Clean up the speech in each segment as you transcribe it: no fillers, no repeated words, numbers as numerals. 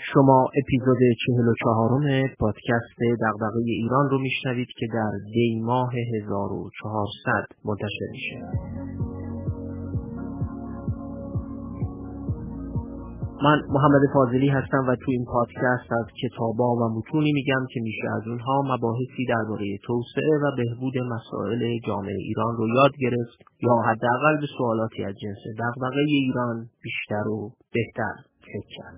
شما اپیزود 44 پادکست دغدغه ایران رو میشنوید که در دی ماه 1400 منتشر میشه. من محمد فاضلی هستم و تو این پادکست از کتابا و متونی میگم که میشه از اونها مباحثی درباره توسعه و بهبود مسائل جامعه ایران رو یاد گرفت یا حداقل به سوالاتی از جنس دغدغه ایران بیشتر و بهتر فکر کرد.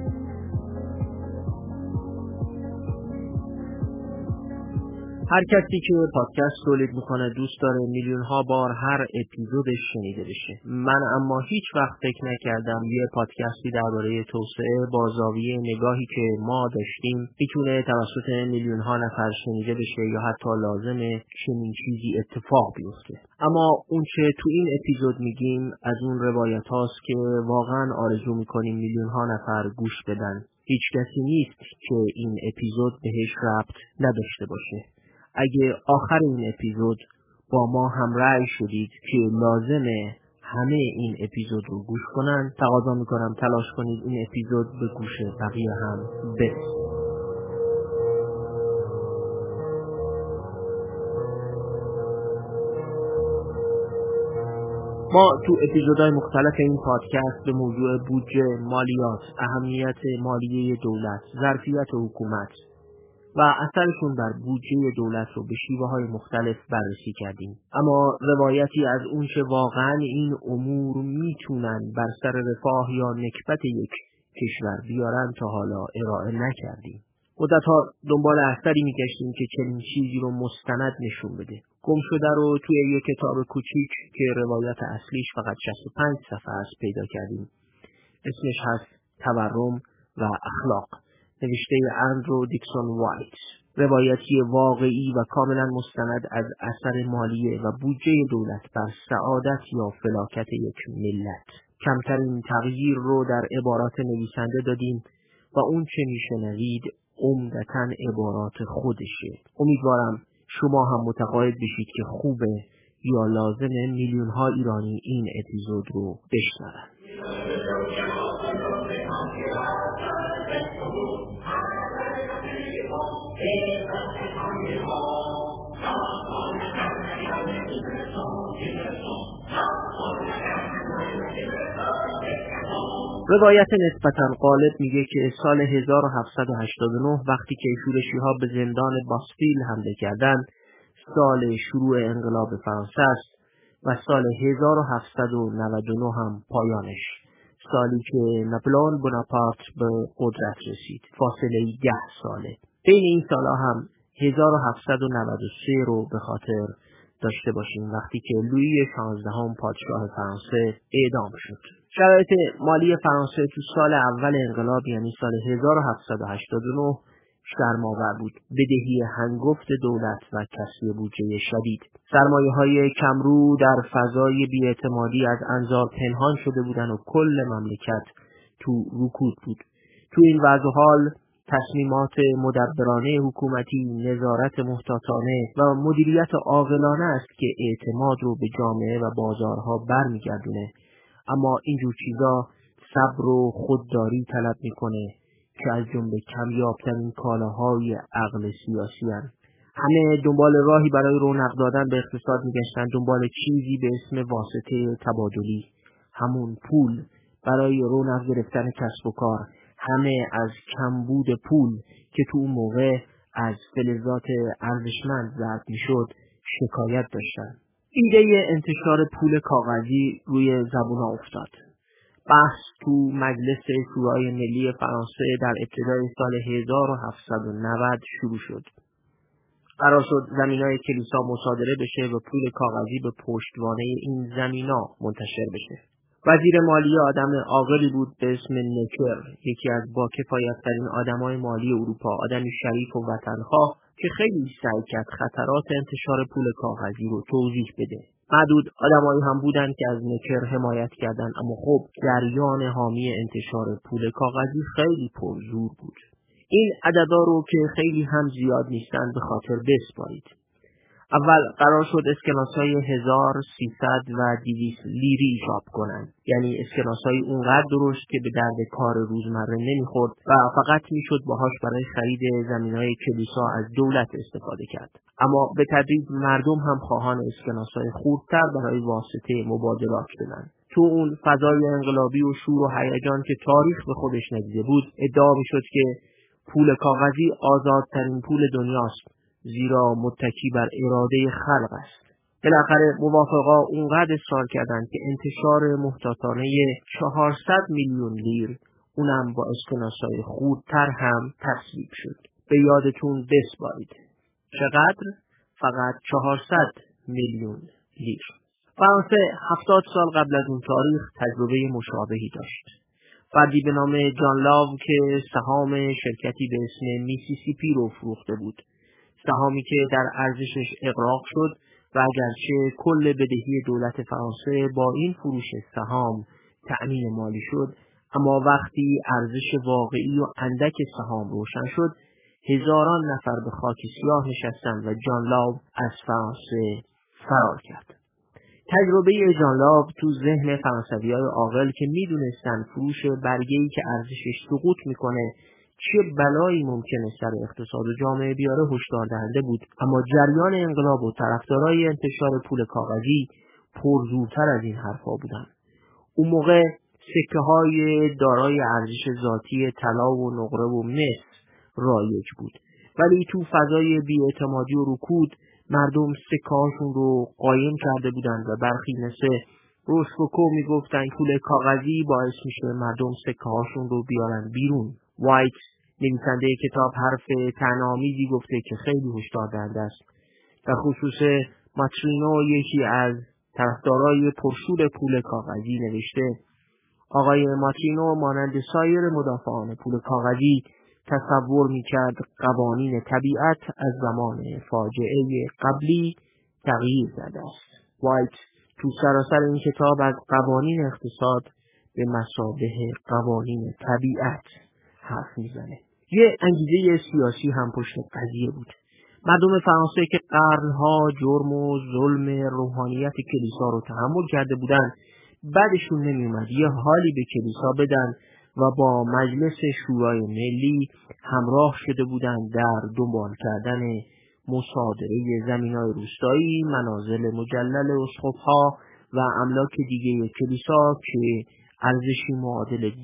هر کسی که پادکست تولید میکنه دوست داره میلیون ها بار هر اپیزودش شنیده بشه. من اما هیچ وقت فکر نکردم یه پادکستی درباره توسعه با زاویه نگاهی که ما داشتیم میتونه توسط میلیون ها نفر شنیده بشه یا حتی لازمه چنین چیزی اتفاق بیفته. اما اون چه تو این اپیزود میگیم از اون روایت هاست که واقعا آرزو میکنیم میلیون ها نفر گوش بدن. هیچ کسی نیست که این اپیزود بهش ربط نداشته باشه. اگه آخر این اپیزود با ما هم رأی شدید که لازمه همه این اپیزود رو گوش کنن، تقاضا میکنم تلاش کنید این اپیزود به گوش بقیه هم برسه. ما تو اپیزودهای مختلف این پادکست به موضوع بودجه، مالیات، اهمیت مالیه دولت، ظرفیت حکومت و اثرشون بر بودجه دولت رو به شیوه‌های مختلف بررسی کردیم. اما روایتی از اون که واقعاً این امور میتونن بر سر رفاه یا نکبت یک کشور بیارن تا حالا ارائه نکردیم. مدت‌ها دنبال اثری میگشتیم که چنین چیزی رو مستند نشون بده. گم شده رو توی یک کتاب کوچیک که روایت اصلیش فقط 65 صفحه است پیدا کردیم. اسمش هست تورم و اخلاق، نوشته اندرو دیکسون وایت. روایتی واقعی و کاملا مستند از اثر مالیه و بودجه دولت بر سعادت یا فلاکت یک ملت. کمترین تغییر رو در عبارات نویسنده دادیم و اون چه میشنوید عمدتاً عبارات خودشه. امیدوارم شما هم متقاعد بشید که خوبه یا لازمه میلیون ها ایرانی این اپیزود رو بشنون. روایت نسبتاً غالب میگه که سال 1789 وقتی که شورشی‌ها به زندان باستیل حمله کردند، سال شروع انقلاب فرانسه است و سال 1799 هم پایانش، سالی که ناپلئون بوناپارت به قدرت رسید. فاصله 10 ساله. بین این سالها هم 1793 رو به خاطر داشته باشیم وقتی که لویی 16 پادشاه فرانسه اعدام شد. شرایط مالی فرانسه تو سال اول انقلاب یعنی سال 1789 شرم‌آور بود. بدهی هنگفت دولت و کسری بودجه شدید. سرمایه‌های کمرو در فضای بی‌اعتمادی از انظار پنهان شده بودند و کل مملکت تو رکود بود. تو این وضع و حال تصمیمات مدبرانه حکومتی، نظارت محتاطانه و مدیریت عاقلانه است که اعتماد رو به جامعه و بازارها برمیگردونه. اما اینجور چیزا صبر و خودداری طلب میکنه که از جمله کمیابترین کالاهای عقل سیاسی هستند. همه دنبال راهی برای رونق دادن به اقتصاد میگشتن، دنبال چیزی به اسم واسطه تبادلی، همون پول برای رونق گرفتن کسب و کار. همه از کمبود پول که تو اون موقع از فلزات ارزشمند ضبط میشد شکایت داشتن. ایده انتشار پول کاغذی روی زبون افتاد. بحث تو مجلس شورای ملی فرانسه در ابتدای سال 1790 شروع شد. قرار شد زمینای کلیسا مصادره بشه و پول کاغذی به پشتوانه این زمینا منتشر بشه. وزیر مالیه آدم عاقلی بود به اسم نکر، یکی از با کفایت‌ترین آدمای مالی اروپا، آدمی شریف و وطنخواه که خیلی سعی کرد خطرات انتشار پول کاغذی رو توضیح بده. معدود آدمایی هم بودن که از نکر حمایت کردن، اما خب جریان حامی انتشار پول کاغذی خیلی پرزور بود. این عددا رو که خیلی هم زیاد نیستن به خاطر بسپارید. اول قرار شد اسکناس‌های 1300 و 200 لیری چاپ کنند، یعنی اسکناس‌های اونقدر درشت که به درد کار روزمره نمیخورد و فقط میشد باهاش برای خرید زمین‌های کلیسا از دولت استفاده کرد. اما به تدریج مردم هم خواهان اسکناس‌های خردتر برای واسطه مبادلات شدند. تو اون فضای انقلابی و شور و هیجان که تاریخ به خودش ندیده بود، ادعا میشد که پول کاغذی آزادترین پول دنیاست، زیرا متکی بر اراده خلق است. بالاخره موافقا اونقدر اصرار کردند که انتشار محتاطانه 400 میلیون لیر، اونم با اسکناس‌های خردتر هم تصویب شد. به یادتون بسپارید. چقدر؟ فقط 400 میلیون لیر. فرانسه 70 سال قبل از اون تاریخ تجربه مشابهی داشت. فردی به نام جان لاو که سهام شرکتی به اسم میسیسیپی رو فروخته بود. سهامی که در ارزشش اغراق شد و اگرچه کل بدهی دولت فرانسه با این فروش سهام تأمین مالی شد، اما وقتی ارزش واقعی و اندک سهام روشن شد، هزاران نفر به خاک سیاه نشستند و جان لاو از فرانسه فرار کرد. تجربه جان لاو تو ذهن فرانسویای عاقل که میدونستن فروش برگه‌ای که ارزشش سقوط میکنه چه بلایی ممکنه سر اقتصاد و جامعه بیاره هشدار دهنده بود، اما جریان انقلاب و طرفدارای انتشار پول کاغذی پرزورتر از این حرفا بودن. اون موقع سکه‌های دارای ارزش ذاتی طلا و نقره و مس رایج بود، ولی تو فضای بی‌اعتمادی و رکود مردم سکه‌هاشون رو قایم کرده بودند و برخی مثل روشکوکو میگفتن پول کاغذی باعث میشه مردم سکه‌هاشون رو بیارن بیرون. وایت نویسنده کتاب حرف طعنه‌آمیزی گفته که خیلی هشدار دهنده است. در خصوص ماترینو، یکی از طرفدارای پرشور پول کاغذی، نوشته آقای ماترینو مانند سایر مدافعان پول کاغذی تصور میکرد قوانین طبیعت از زمان فاجعه قبلی تغییر کرده است. وایت تو سراسر این کتاب از قوانین اقتصاد به مثابه قوانین طبیعت حرف میزنه. یه انگیزه سیاسی هم پشت قضیه بود. مردم فرانسه که قرنها جرم و ظلم روحانیت کلیسا رو تحمل کرده بودن، بعدشون نمیومد یه حالی به کلیسا بدن و با مجلس شورای ملی همراه شده بودند در دنبال کردن مصادره زمین‌های روستایی، منازل مجلل اسقف‌ها و املاک دیگه کلیسا که ارزشی معادل 200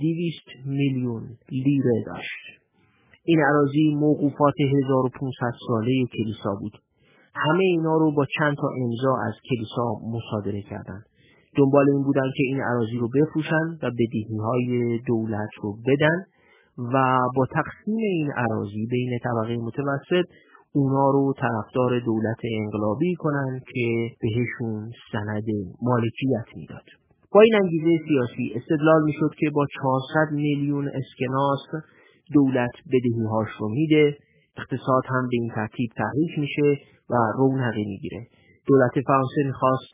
میلیون لیره داشت. این اراضی موقوفات 1500 ساله کلیسا بود. همه اینا رو با چند تا امضا از کلیسا مصادره کردند. دنبال این بودن که این اراضی رو بفروشن و بدهی‌های دولت رو بدن و با تقسیم این اراضی بین طبقه متوسط اونا رو طرفدار دولت انقلابی کنن که بهشون سند مالکیت میداد. با این انگیزه سیاسی استدلال میشد که با 400 میلیون اسکناس دولت بدهی‌هاش رو میده، اقتصاد هم به این ترتیب تحریک میشه و رونقی میگیره. دولت فرانسه میخواست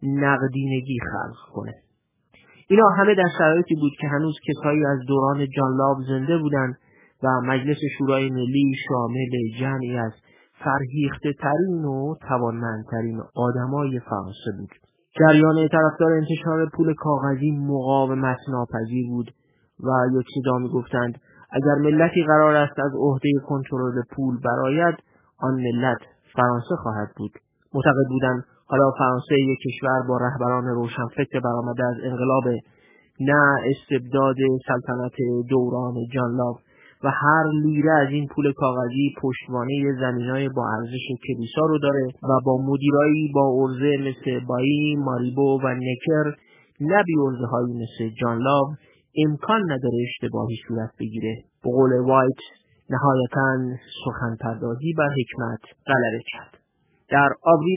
نقدینگی خلق کنه. اینا همه در شرایطی بود که هنوز کسایی از دوران جان لاو زنده بودن و مجلس شورای ملی شامل جمعی از فرهیخته ترین و توانمندترین آدمای فرانسه بود. جریان طرفدار انتشار پول کاغذی مقاومت ناپذیر بود و یک صدا میگفتند اگر ملتی قرار است از عهده کنترل پول برآید، آن ملت فرانسه خواهد بود. معتقد بودند حالا فرانسه یک کشور با رهبران روشنفکر برآمده از انقلاب، نه استبداد سلطنت دوران جان لاو، و هر لیره از این پول کاغذی پشتوانه زمینای با ارزش کلیسا رو داره و با مدیرایی با عرضه مثل بایی، ماریبو و نکر، نه بی عرضه هایی مثل جان لاو، امکان نداره اشتباهی صورت بگیره. به قول وایت نهایتاً سخن پردازی بر حکمت غلبه کرد. در آوریل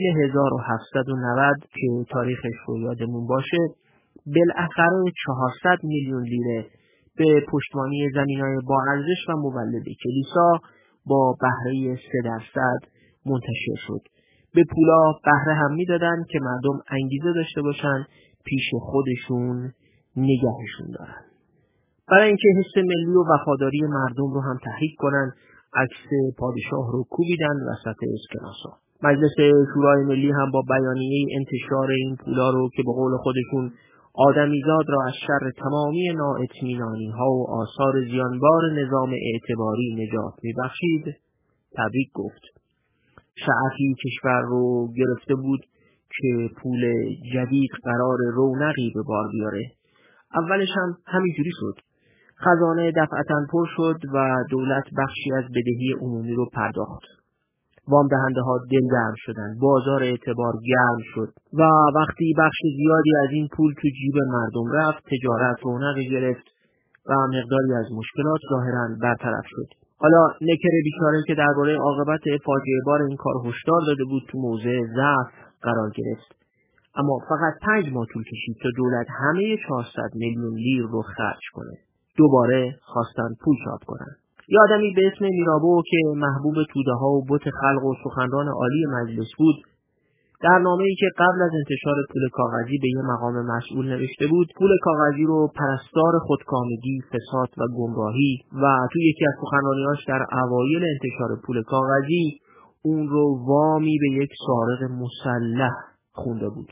1790 که تاریخش رو یادمون باشه، بالاخره 400 میلیون لیره به پشتوانه زمینای با ارزش و مولد کلیسا با بهره 3% منتشر شد. به پولا بهره هم میدادن که مردم انگیزه داشته باشن پیش خودشون نگهشون دارن. برای اینکه حس ملی و وفاداری مردم رو هم تحریک کنن، عکس پادشاه رو کوبیدن وسط اسکناسا. مجلس شورای ملی هم با بیانیه انتشار این پولا رو که به قول خودشون آدمیزاد را از شر تمامی نااطمینانی‌ها و آثار زیانبار نظام اعتباری نجات می‌بخشید تبریک گفت. شعفی کشور رو گرفته بود که پول جدید قرار رونقی به بار بیاره. اولش هم همینجوری شد. خزانه دفعتاً پر شد و دولت بخشی از بدهی عمومی رو پرداخت. وام دهنده ها دلگرم شدند، بازار اعتبار گرم شد و وقتی بخش زیادی از این پول تو جیب مردم رفت، تجارت رونقی گرفت و مقداری از مشکلات ظاهراً برطرف شد. حالا نکر بیچاره که درباره عاقبت فاجعه بار این کار هشدار داده بود تو موضع ضعف قرار گرفت. اما فقط 5 ماه طول کشید تا دولت همه 400 میلیون لیر رو خرج کنه. دوباره خواستن پول چاپ کنن. یه آدمی به اسم میرابو که محبوب توده ها و بت خلق و سخنران عالی مجلس بود، در نامه‌ای که قبل از انتشار پول کاغذی به یه مقام مسئول نوشته بود، پول کاغذی رو پرستار خودکامگی، فساد و گمراهی و توی یکی از سخنرانی‌هاش در اوایل انتشار پول کاغذی اون رو وامی به یک سارق مسلح خونده بود.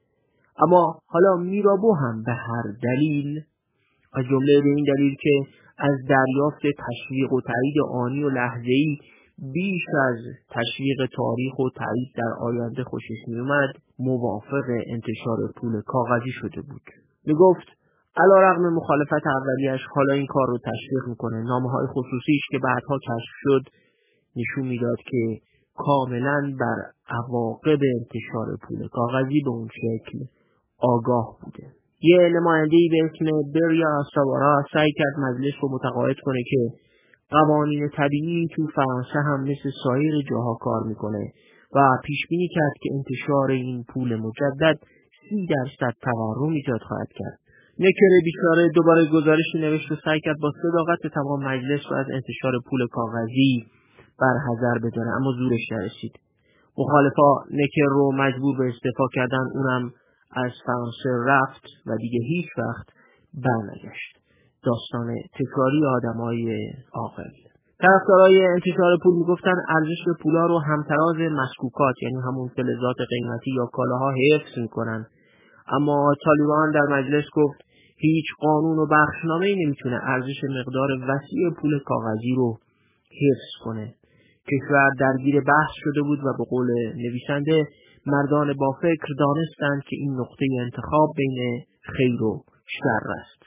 اما حالا میرابو هم به هر دلیل، از جمله به این دلیل که از دریافت تشویق و تایید آنی و لحظه‌ای بیش از تشویق تاریخ و تایید در آینده خوشش می‌آمد، موافق انتشار پول کاغذی شده بود. میگفت علیرغم مخالفت اولیش حالا این کار رو تشویق میکنه. نامه‌های خصوصیش که بعدها کشف شد نشون میداد که کاملاً بر عواقب انتشار پول کاغذی به اون شکل آگاه بوده. یه نماینده‌ای به اسم بریا ساوارا سعی کرد مجلس رو متقاعد کنه که قوانین طبیعی تو فرانسه هم مثل سایر جاها کار میکنه و پیش بینی کرد که انتشار این پول مجدد 30% تورم ایجاد خواهد کرد. نکر بیچاره دوباره گزارشی نوشت و سعی کرد با صداقت تمام مجلس رو از انتشار پول کاغذی برحذر بداره، اما زورش نرسید. مخالفا نکر رو مجبور به استعفا کردن، اونم از فرانسه رفت و دیگه هیچ وقت برنگشت. داستان تکراری آدمای عاقل. طرفدارای انتشار پول میگفتن ارزش پولا رو همتراز مسکوکات، یعنی همون فلزات قیمتی یا کالاها حفظ میکنن. اما طالبان در مجلس گفت هیچ قانون و بخشنامه‌ای نمیتونه ارزش مقدار وسیع پول کاغذی رو حفظ کنه. کشور درگیر بحث شده بود و به قول نویسنده مردان با فکر دانستند که این نقطه انتخاب بین خیر و شر است.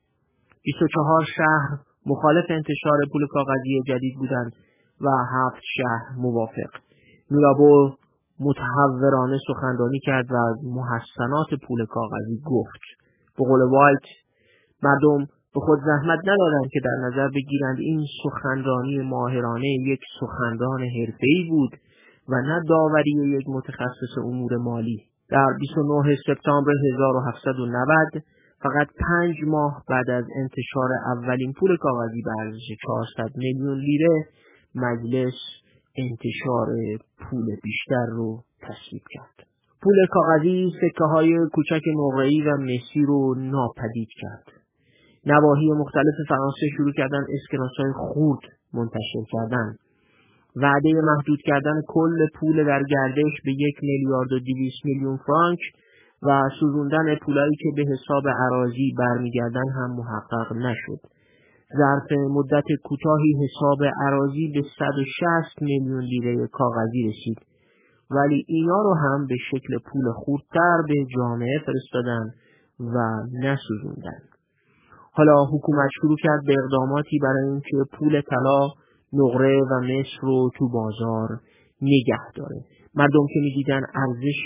24 شهر مخالف انتشار پول کاغذی جدید بودند و 7 شهر موافق. میرابو متحورانه سخنرانی کرد و از محسنات پول کاغذی گفت. به قول وایت مردم به خود زحمت ندادند که در نظر بگیرند این سخنرانی ماهرانه یک سخنران حرفه‌ای بود و نه داوری یک متخصص امور مالی. در 29 سپتامبر 1790 فقط 5 ماه بعد از انتشار اولین پول کاغذی به ارزش 400 میلیون لیره، مجلس انتشار پول بیشتر رو تصویب کرد. پول کاغذی سکه‌های کوچک نقره‌ای و مسی رو ناپدید کرد. نواحی مختلف فرانسه شروع کردن اسکناس‌های خرد منتشر کردن. وعده محدود کردن کل پول در گردش به 1,200,000,000 فرانک و سوزوندن پولایی که به حساب اراضی برمیگردن هم محقق نشد. ظرف مدت کوتاهی حساب اراضی به 160 میلیون لیره کاغذی رسید، ولی اینا رو هم به شکل پول خردتر به جامعه فرستادن و نسوزوندن. حالا حکومت شروع کرد به اقداماتی برای اینکه پول طلا، نقره و مس رو تو بازار نگه داره. مردم که می‌دیدن ارزش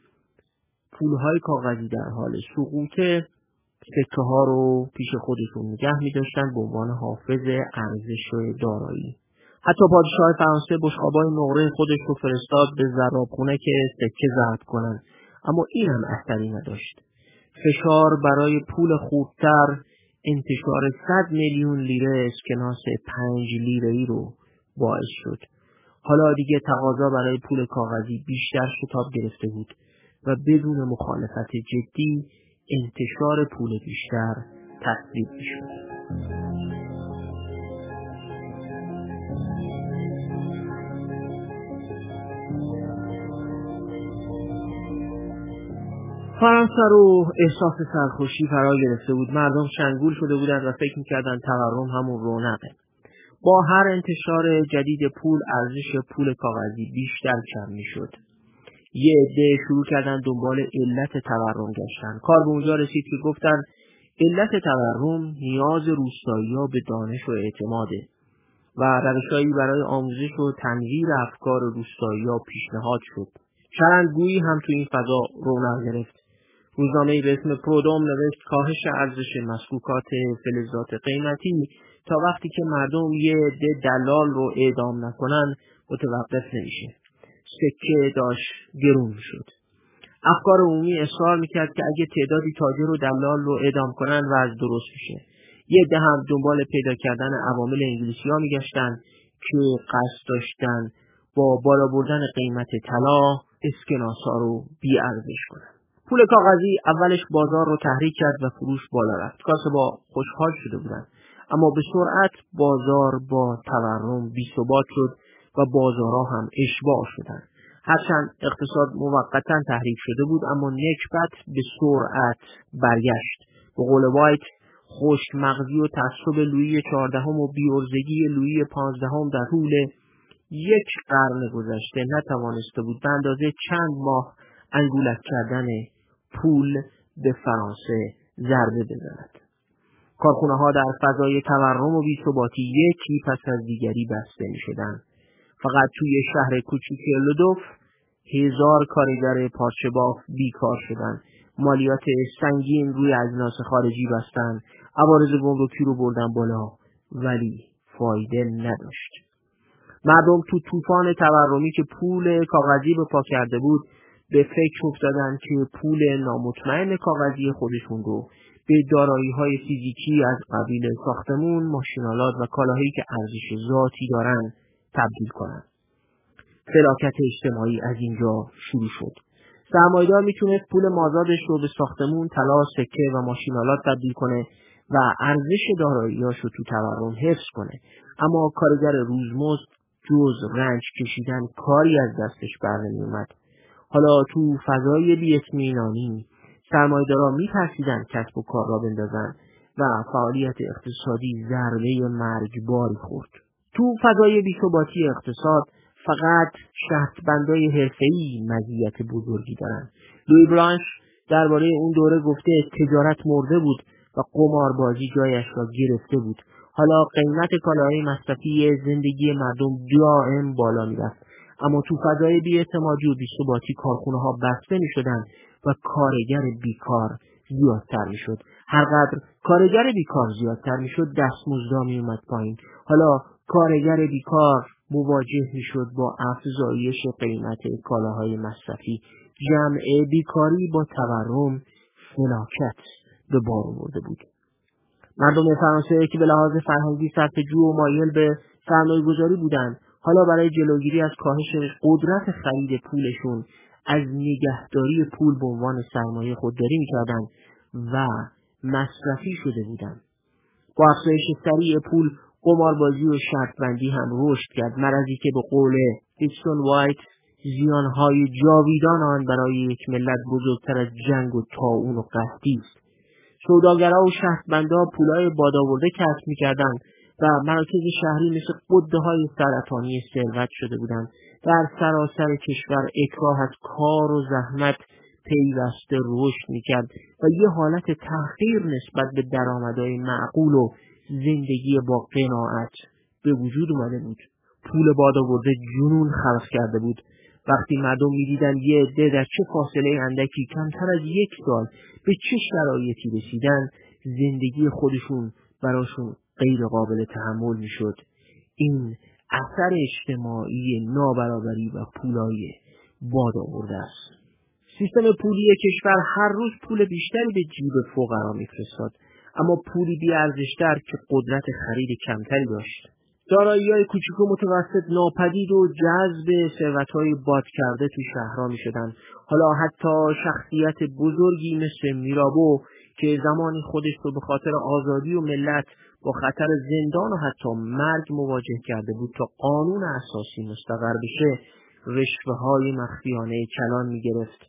پولهای کاغذی در حال سقوطه، سکه ها رو پیش خودشون نگه می‌داشتن به عنوان حافظ ارزش دارایی. حتی پادشاه فرانسه بشقابای نقره خودش رو فرستاد به زرابخونه که سکه ضرب کنن، اما این هم اثری نداشت. فشار برای پول خوبتر انتشار 100 میلیون لیره اسکناس 5 لیره‌ای رو باعث شد. حالا دیگه تقاضا برای پول کاغذی بیشتر شتاب گرفته بود و بدون مخالفت جدی انتشار پول بیشتر تصویب می‌شد. فرانسه رو احساس سرخوشی فرا گرفته بود. مردم شنگول شده بودند و فکر می‌کردند تورم همون رونقه. با هر انتشار جدید پول ارزش پول کاغذی بیشتر کم می‌شد. یه عده شروع کردن دنبال علت تورم گشتن. کار به اونجا رسید که گفتن علت تورم نیاز روستایی‌ها به دانش و اعتماده و روش‌هایی برای آموزش و تنویر افکار روستایی‌ها پیشنهاد شد. چرندگویی هم تو این فضا رونق گرفت. روزنامه‌ای به اسم پرودوم نوشت کاهش ارزش مسکوکات فلزات قیمتی تا وقتی که مردم یه عده دلال رو اعدام نکنن متوقف نمیشه. سکه داشت گرون شد. افکار عمومی اصرار میکرد که اگه تعدادی تاجر و دلال رو اعدام کنن وضع درست میشه. یه عده هم دنبال پیدا کردن عوامل انگلیسی‌ها میگشتن که قصد داشتن با بالا بردن قیمت طلا اسکناس‌ها رو بی‌ارزش کنن. پول کاغذی اولش بازار رو تحریک کرد و فروش بالا رفت. کاسب‌ها خوشحال شده بودند، اما به سرعت بازار با تورم بی‌ثبات شد و بازارها هم اشباع شدند. هرچند اقتصاد موقتا تحریک شده بود، اما نکبت به سرعت برگشت. به قول وایت، خشک مغزی و تعصب لویی 14 و بی‌عرضگی لویی 15 در طول یک قرن گذشته نتوانسته بود به اندازه چند ماه انگولک کردن پول به فرانسه ضربه بزند. کارخانه‌ها در فضای تورم و بی‌ثباتی یکی پس از دیگری بسته می‌شدند. فقط توی شهر کوچیک لودوف 1000 کارگر پارچه‌باف بیکار شدند. مالیات سنگین روی اجناس خارجی بستند. عوارض گمرکی رو بردن بالا، ولی فایده نداشت. مردم تو طوفان تورمی که پول کاغذی به پا کرده بود به فکر افتادن که پول نامطمئن کاغذی خودشون رو به دارایی‌های فیزیکی از قبیل ساختمون، ماشین‌آلات و کالاهایی که ارزش ذاتی دارن تبدیل کنن. فلاکت اجتماعی از اینجا شروع شد. سرمایه‌دار میتونست پول مازادش رو به ساختمون، طلا، سکه و ماشین‌آلات تبدیل کنه و ارزش دارایی‌هاش رو تو تورم حفظ کنه، اما کارگر روزمزد جز رنج کشیدن کاری از دستش بر نمی‌اومد. حالا تو فضای بی‌اطمینانی سرمایه‌دارا می‌ترسیدن کسب و کار را بندازن و فعالیت اقتصادی ضربه مرگباری خورد. تو فضای بی‌ثباتی اقتصاد فقط شرطبندای حرفه‌ای مزیت بزرگی دارن. لوی برانش درباره اون دوره گفته تجارت مرده بود و قماربازی جایش را گرفته بود. حالا قیمت کالاهای مصرفی زندگی مردم دائم بالا می‌رفت، اما تو فضای بی‌اعتمادی و بی‌ثباتی کارخانه‌ها بسته می‌شدند و کارگر بیکار زیادتر می‌شد. هرقدر کارگر بیکار زیادتر می‌شد دستمزد میومد پایین. حالا کارگر بیکار مواجه می‌شد با افزایش قیمت کالاهای مصرفی. جمع بیکاری با تورم فلاکت به بار آورده بود. مردم فرانسه که به لحاظ فرهنگی صرفه‌جو و مایل به سرمایه‌گذاری بودند، حالا برای جلوگیری از کاهش قدرت خرید پولشون از نگهداری پول به عنوان سرمایه خودداری می‌کردند و مصرفی شده بودند. با افزایش سریع پول، قماربازی و شرطبندی هم رشد کرد، مرضی که به قول هیکسون وایت زیانهای جاویدان آن برای یک ملت بزرگتر از جنگ و طاعون و قحطی است. سوداگرها و شهرتبندها پولای بادآورده کسب می‌کردند و مراکز شهری مثل غده‌های سرطانی ثروت شده بودند. در سراسر کشور اکراه از کار و زحمت پیوسته رشد می‌کرد و یه حالت تحقیر نسبت به درآمدهای معقول و زندگی با قناعت به وجود اومده بود. پول بادآورده جنون خلق کرده بود. وقتی مردم می‌دیدند یه عده در چه فاصله اندکی کمتر از یک سال به چه شرایطی رسیدن، زندگی خودشون براشون غیر قابل تحمل میشد. این اثر اجتماعی نابرابری و پولای بادآورده است. سیستم پولی کشور هر روز پول بیشتری به جیب فقرا میفرستاد، اما پولی بی‌ارزش‌تر که قدرت خرید کمتری داشت. دارایی‌های کوچک و متوسط ناپدید و جذب ثروت‌های باد کرده تو شهرها می‌شدن. حالا حتی شخصیت بزرگی مثل میرابو که زمانی خودش رو به خاطر آزادی و ملت با خطر زندان و حتی مرگ مواجه کرده بود تا قانون اساسی مستقر بشه، رشوه‌های مخفیانه کلان می‌گرفت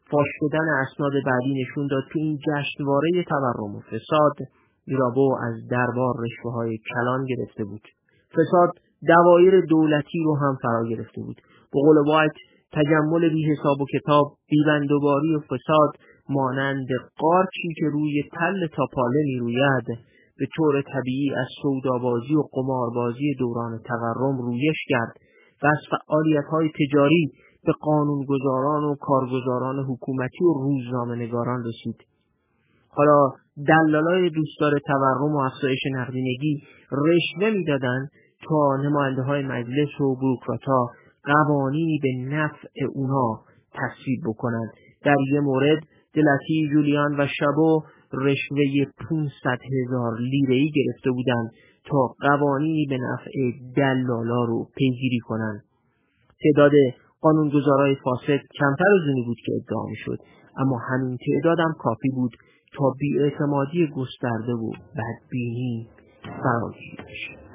فاش شدن اسناد بعدی نشون داد که این جشنواره تورم و فساد میرابو از دربار رشوه‌های کلان گرفته بود. فساد دوایر دولتی رو هم فرا گرفته بود. به قول وایت تجمل بی حساب و کتاب، بی‌بندوباری و فساد مانند قارچی که روی تل تاپاله میروید به طور طبیعی از سودابازی و قماربازی دوران تورم رویش کرد و از فعالیت‌های تجاری به قانونگذاران و کارگزاران حکومتی و روزنامه‌نگاران رسید. حالا دلالای دوستدار تورم و افزایش نقدینگی رشوه میدادند تا نماینده‌های مجلس و بوروکرات‌ها قوانینی به نفع اونا تصویب بکنند. در یک مورد دلاتی، جولیان و شابو رشوه 500,000 لیره‌ای گرفته بودند تا قوانینی به نفع دلالا رو پیگیری کنند. تعداد قانونگذارای فاسد کمتر از اونی بود که ادعا می‌شد، اما همین تعداد هم کافی بود تا بی‌اعتمادی گسترده و بدبینی فراگیر بشه.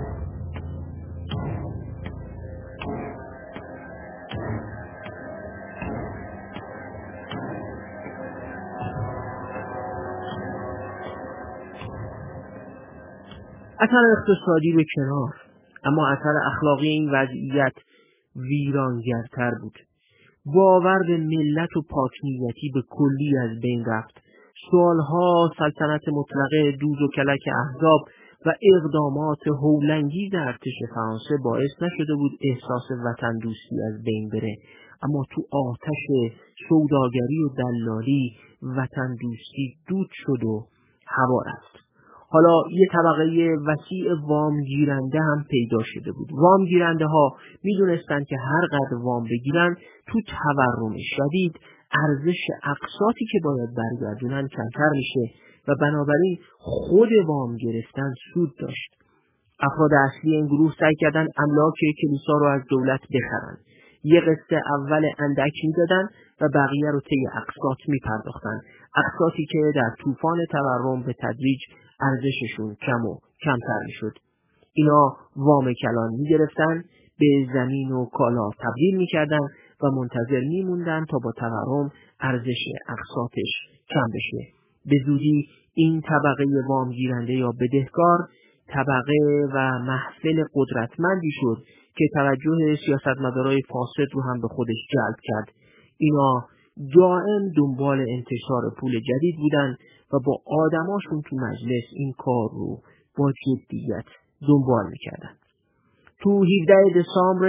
اثر اقتصادی به کنار، اما اثر اخلاقی این وضعیت ویرانگرتر بود. باور به ملت و پاک‌نیتی به کلی از بین رفت. سالها سلطنت مطلقه دوز و کلک احزاب و اقدامات هولانگیز ارتش فرانسه باعث نشده بود احساس وطن دوستی از بین بره، اما تو آتش سوداگری و دلالی وطن دوستی دود شد و هوا رفت. حالا یه طبقه وسیع وامگیرنده هم پیدا شده بود. وامگیرنده ها میدونستند که هر قدر وام بگیرن تو تورم شدید ارزش اقساطی که باید برگردونن کمتر میشه و بنابراین خود وام گرفتن سود داشت. افراد اصلی این گروه سعی کردن املاک کلیسا رو از دولت بخرن. یه قسط اول اندک میدادن و بقیه رو طی اقساط میپرداختن. اقساطی که در طوفان تورم به تدریج ارزششون کم و کمتر میشد. اینا وام کلان میگرفتن، به زمین و کالا تبدیل میکردن و منتظر میموندن تا با تورم ارزش اقساطش کم بشه. به زودی این طبقه وامگیرنده یا بدهکار طبقه و محفل قدرتمندی شد که توجه سیاستمدارای فاسد رو هم به خودش جلب کرد. اینا دائم دنبال انتشار پول جدید بودن و با آدماشون تو مجلس این کار رو با جدیت دنبال میکردن. تو 17 دسامبر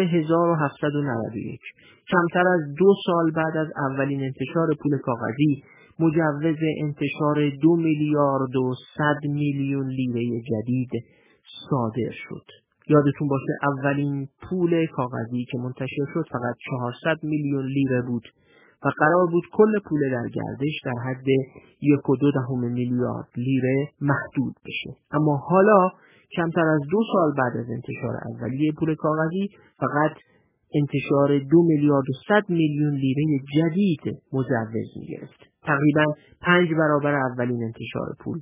1791 کمتر از 2 سال بعد از اولین انتشار پول کاغذی مجوز انتشار 2 میلیارد و 100 میلیون لیره جدید صادر شد. یادتون باشه اولین پول کاغذی که منتشر شد فقط 400 میلیون لیره بود و قرار بود کل پول در گردش در حد 1.2 میلیارد لیره محدود بشه. اما حالا کمتر از 2 سال بعد از انتشار اولیه پول کاغذی فقط انتشار 2 میلیارد و 100 میلیون لیره جدید مجوز می‌گرفت. تقریباً 5 برابر اولین انتشار پول.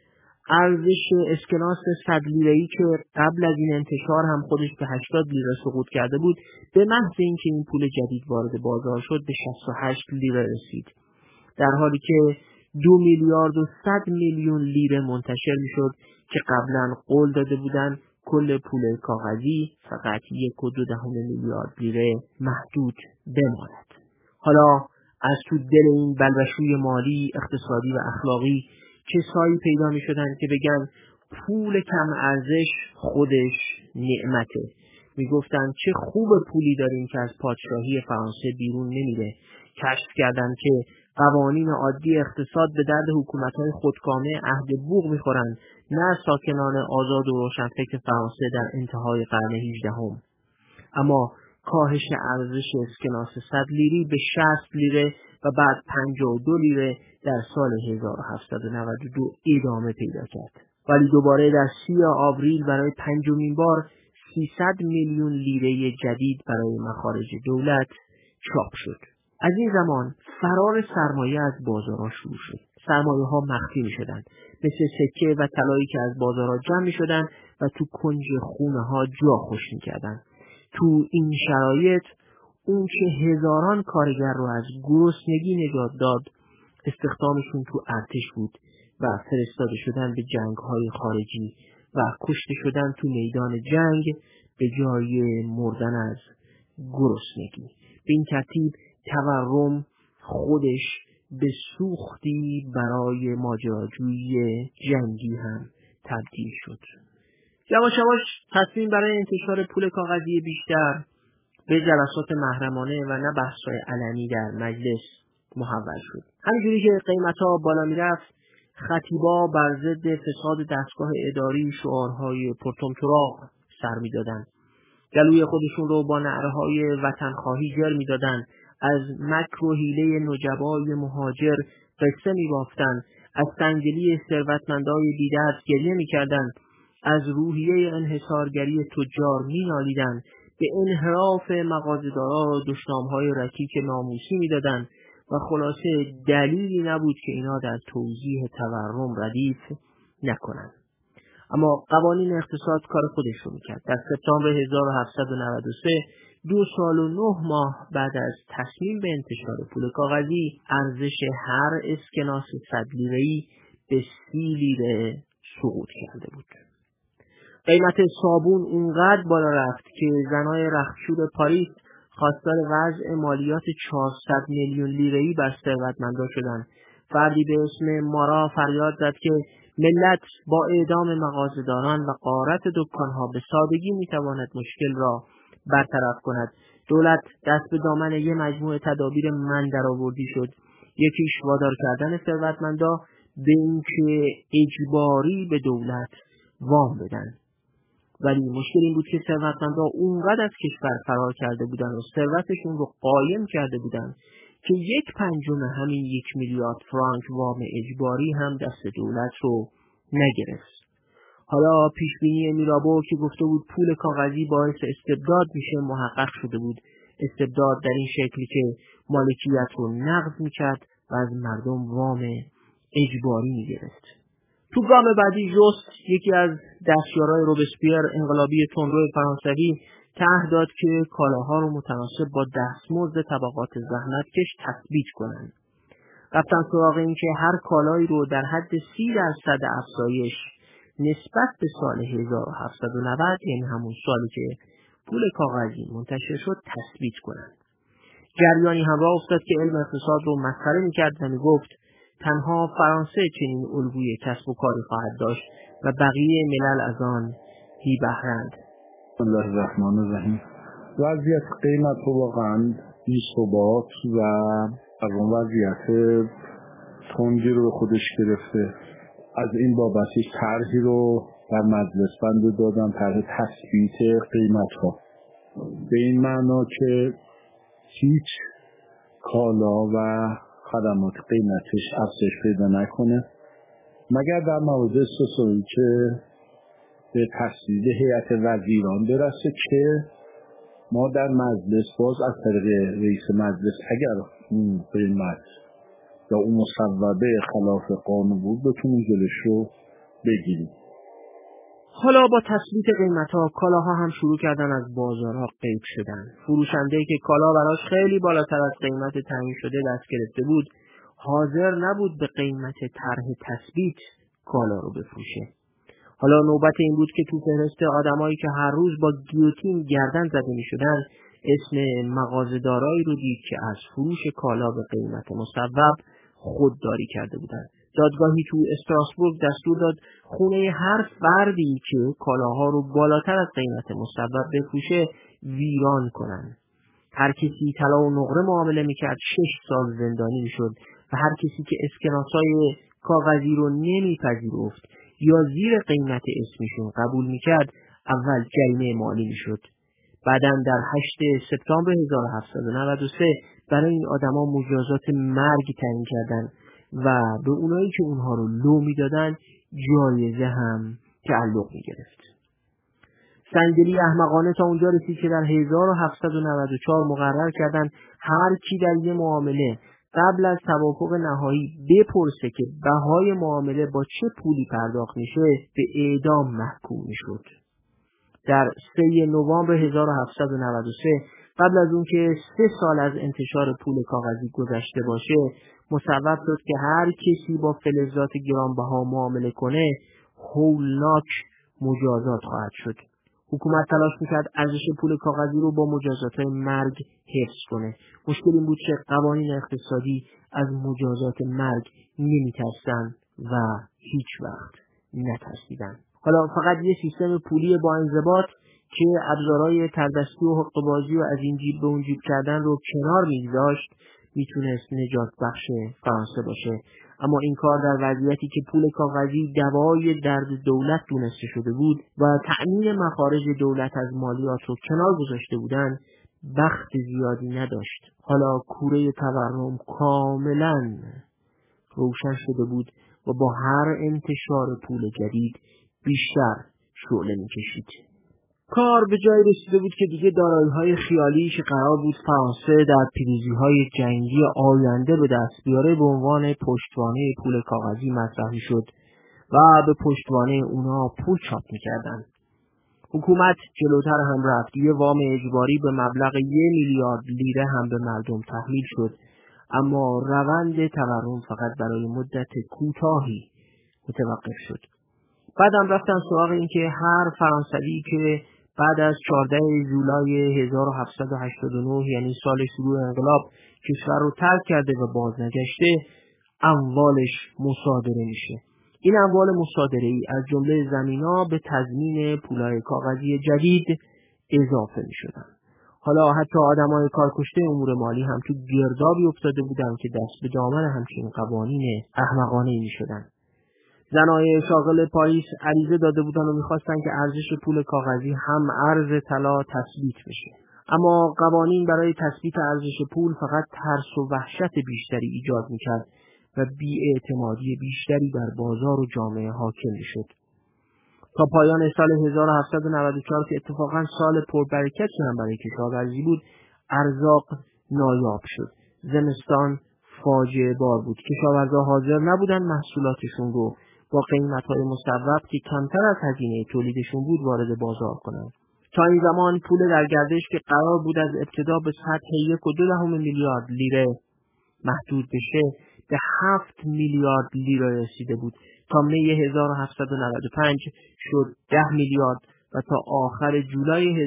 ارزش اسکناس 100 لیره‌ای که قبل از این انتشار هم خودش به 80 لیره سقوط کرده بود، به محض اینکه این پول جدید وارد بازار شد به 68 لیره رسید. در حالی که 2 میلیارد و 100 میلیون لیره منتشر میشد که قبلا قول داده بودن کل پول کاغذی فقط 1.2 میلیارد لیره محدود بماند. حالا از تو دل این بلبشوی مالی، اقتصادی و اخلاقی کسایی پیدا می شدن که بگن پول کم ارزش خودش نعمته. می گفتن چه خوب پولی داریم که از پادشاهی فرانسه بیرون نمیره. کشف کردن که قوانین عادی اقتصاد به درد حکومت‌های خودکامه عهد بوق می‌خورن، نه ساکنان آزاد و روشنفکر فرانسه در انتهای قرن 18. اما کاهش ارزش اسکناس 100 لیری به 60 لیره و بعد 52 لیره در سال 1792 ادامه پیدا کرد. ولی دوباره در 30 آوریل برای 5مین بار 300 میلیون لیره جدید برای مخارج دولت چاپ شد. از این زمان فرار سرمایه از بازارها شروع شد. سرمایه ها مخفی می شدن، مثل سکه و طلایی که از بازارها جمع می شدن و تو کنج خونه ها جا خوش می کردن. تو این شرایط اون که هزاران کارگر رو از گرسنگی نجات داد، استخدامشون تو ارتش بود و فرستاده شدن به جنگ‌های خارجی و کشته شدن تو میدان جنگ به جای مردن از گرسنگی. به این ترتیب تورم خودش به سوختی برای ماجراجویی جنگی هم تبدیل شد. یواش یواش تصمیم برای انتشار پول کاغذی بیشتر به جلسات محرمانه و نه بحث‌های علنی در مجلس محول شد. همینجوری که قیمت‌ها بالا می‌رفت، خطیبا بر ضد فساد دستگاه اداری شعارهای پرطمطراق سر می‌دادند. گلوی خودشون رو با نعره‌های وطنخواهی جر می‌دادند، از مکر و حیله نجبای مهاجر قصه می‌بافتند، از سنگدلی ثروتمندای بی‌دست گریه می‌کردند، از روحیه انحصارگری تجار می‌نالیدند، به انحراف مغازه‌دارا دشنام‌های رکیک ناموسی می‌دادند و خلاصه دلیلی نبود که اینا در توضیح تورم ردیف نکنند. اما قوانین اقتصاد کار خودش رو میکرد. در سپتامبر 1793 2 سال و 9 ماه بعد از تصمیم به انتشار پول کاغذی، ارزش هر اسکناس 100 لیره‌ای به 30 لیره سقوط کرده بود. قیمت صابون اونقدر بالا رفت که زنای رختشور پاریس خواستار وضع مالیات 400 میلیون لیره‌ای بر ثروتمندان شدند. فردی به اسم مارا فریاد زد که ملت با اعدام مغازه‌داران و غارت دکان‌ها به سادگی می‌تواند مشکل را برطرف کند. دولت دست به دامن یه مجموعه تدابیر من درآوردی شد. یکیش وادار کردن ثروتمندا به اینکه اجباری به دولت وام بدن. ولی مشکل این بود که ثروتمندا اونقدر از کشور فرار کرده بودن و ثروتشون رو قایم کرده بودن که 1/5 همین 1 میلیارد فرانک وام اجباری هم دست دولت رو نگرفت. حالا پیشبینی میرابو که گفته بود پول کاغذی باعث استبداد میشه محقق شده بود. استبداد در این شکلی که مالکیت رو نقض میکرد و از مردم وام اجباری میگرفت. تو گام بعدی ژوست، یکی از دستیارای روبسپیر انقلابی تندرو فرانسوی، طرح داد که کالاها رو متناسب با دستمزد طبقات زحمتکش تثبیت کنند. رفتن سراغ این که هر کالایی رو در حد 30% افزایش نسبت به سال 1790، یعنی همون سالی که پول کاغذی منتشر شد، تثبیت کنند. جریانی همراه افتاد که علم اقتصاد رو مسخره می‌کرد و می‌گفت تنها فرانسه چنین الگوی کسب و کاری خواهد داشت و بقیه ملل از آن بی بهره‌اند. بسم الله الرحمن الرحیم. وضعیت قیمت واقعا بی‌ثبات و از اون وضعیت تنگی رو به خودش گرفته. از این بابت طرحی رو در مجلس بنده دادم، طرح تثبیت قیمت‌ها، به این معنا که هیچ کالا و خدمات قیمتش افزایش پیدا نکنه مگر در موارد استثنایی که به تصویب هیئت وزیران برسه که ما در مجلس باز از طریق رئیس مجلس اگر اون قیمت یا اون مصوبه خلاف قانون بود بتونیم جلوش رو بگیریم. حالا با تثبیت قیمت‌ها کالاها هم شروع کردن از بازارها غیب شدن. فروشنده‌ای که کالا براش خیلی بالاتر از قیمت تعیین شده دست گرفته بود، حاضر نبود به قیمت طرح تثبیت کالا رو بفروشه. حالا نوبت این بود که تو فهرست آدمایی که هر روز با گیوتین گردن زده می‌شدن، اسم مغازه‌دارایی رو دید که از فروش کالا به قیمت مصوب خودداری کرده بودند. دادگاهی تو استراسبورگ دستور داد خونه هر فردی که کالاها رو بالاتر از قیمت مصوب بفروشه ویران کنن. هر کسی طلا و نقره معامله میکرد 6 سال زندانی میشد و هر کسی که اسکناسای کاغذی رو نمیپذیرفت یا زیر قیمت اسمشون قبول میکرد اول جریمه مالی میشد. بعداً در 8 سپتامبر 1793 برای این آدما مجازات مرگ تعیین کردند و به اونایی که اونها رو لو میدادن جایزه هم تعلق میگرفت. سنگدلی احمقانه تا اونجا رسید که در 1794 مقرر کردن هر کی در یه معامله قبل از توافق نهایی بپرسه که بهای معامله با چه پولی پرداخت میشه به اعدام محکوم میشد. در 3 نوامبر 1793 قبل از اون که 3 سال از انتشار پول کاغذی گذشته باشه، مصوب شد که هر کسی با فلزات گرانبها معامله کنه هولناک مجازات خواهد شد. حکومت تلاش میکرد ارزش پول کاغذی رو با مجازات مرگ حفظ کنه. مشکل این بود که قوانین اقتصادی از مجازات مرگ نمیترسن و هیچ وقت نترسیدن. حالا فقط یه سیستم پولی با انضباط که ابزارهای تردستی و حقه‌بازی و از این جیب به اون جیب کردن رو کنار می‌گذاشت میتونست نجات بخش فرانسه باشه. اما این کار در وضعیتی که پول کاغذی دوای درد دولت دونسته شده بود و تأمین مخارج دولت از مالیات رو کنار گذاشته بودن بخت زیادی نداشت. حالا کوره تورم کاملا روشن شده بود و با هر انتشار پول جدید بیشتر شعله می‌کشید. کار به جای رسیده بود که دیگه دارایی‌های خیالی که قرار بود فرانسه در پیروزی‌های جنگی آینده به دست بیاره به عنوان پشتوانه پول کاغذی مطرح شد و به پشتوانه اونا پول چاپ می‌کردن. حکومت جلوتر هم رفت. یه وام اجباری به مبلغ 1 میلیارد لیره هم به مردم تحمیل شد، اما روند تورم فقط برای مدت کوتاهی متوقف شد. بعدم رفتن سراغ این که هر فرانسوی که بعد از 14 ژولای 1789 یعنی سال شروع انقلاب کشور رو ترک کرده و بازنگشته اموالش مصادره میشه. این اموال مصادره‌ای از جمله زمینا به تضمین پولای کاغذی جدید اضافه میشدن. حالا حتی آدمای کارکشته امور مالی هم تو گردابی افتاده بودن که دست به دامن همچین قوانین احمقانه‌ای میشدن. زنای شاغل پاریس عریضه داده بودن و میخواستن که ارزش پول کاغذی هم ارز طلا تثبیت بشه. اما قوانین برای تثبیت ارزش پول فقط ترس و وحشت بیشتری ایجاد میکرد و بی‌اعتمادی بیشتری در بازار و جامعه حاکم میشد. تا پایان سال 1794 که اتفاقا سال پربرکتی هم برای کشاورزی بود، ارزاق نایاب شد. زمستان فاجعه بار بود. کشاورزا حاضر نبودن محصولاتشون رو با قیمت‌های مصوب که کمتر از هزینه تولیدشون بود وارد بازار کنن. تا این زمان پول در گردش که قرار بود از ابتدا به سطح 1.2 میلیارد لیره محدود بشه به 7 میلیارد لیره رسیده بود. تا می 1795 شد 10 میلیارد و تا آخر جولای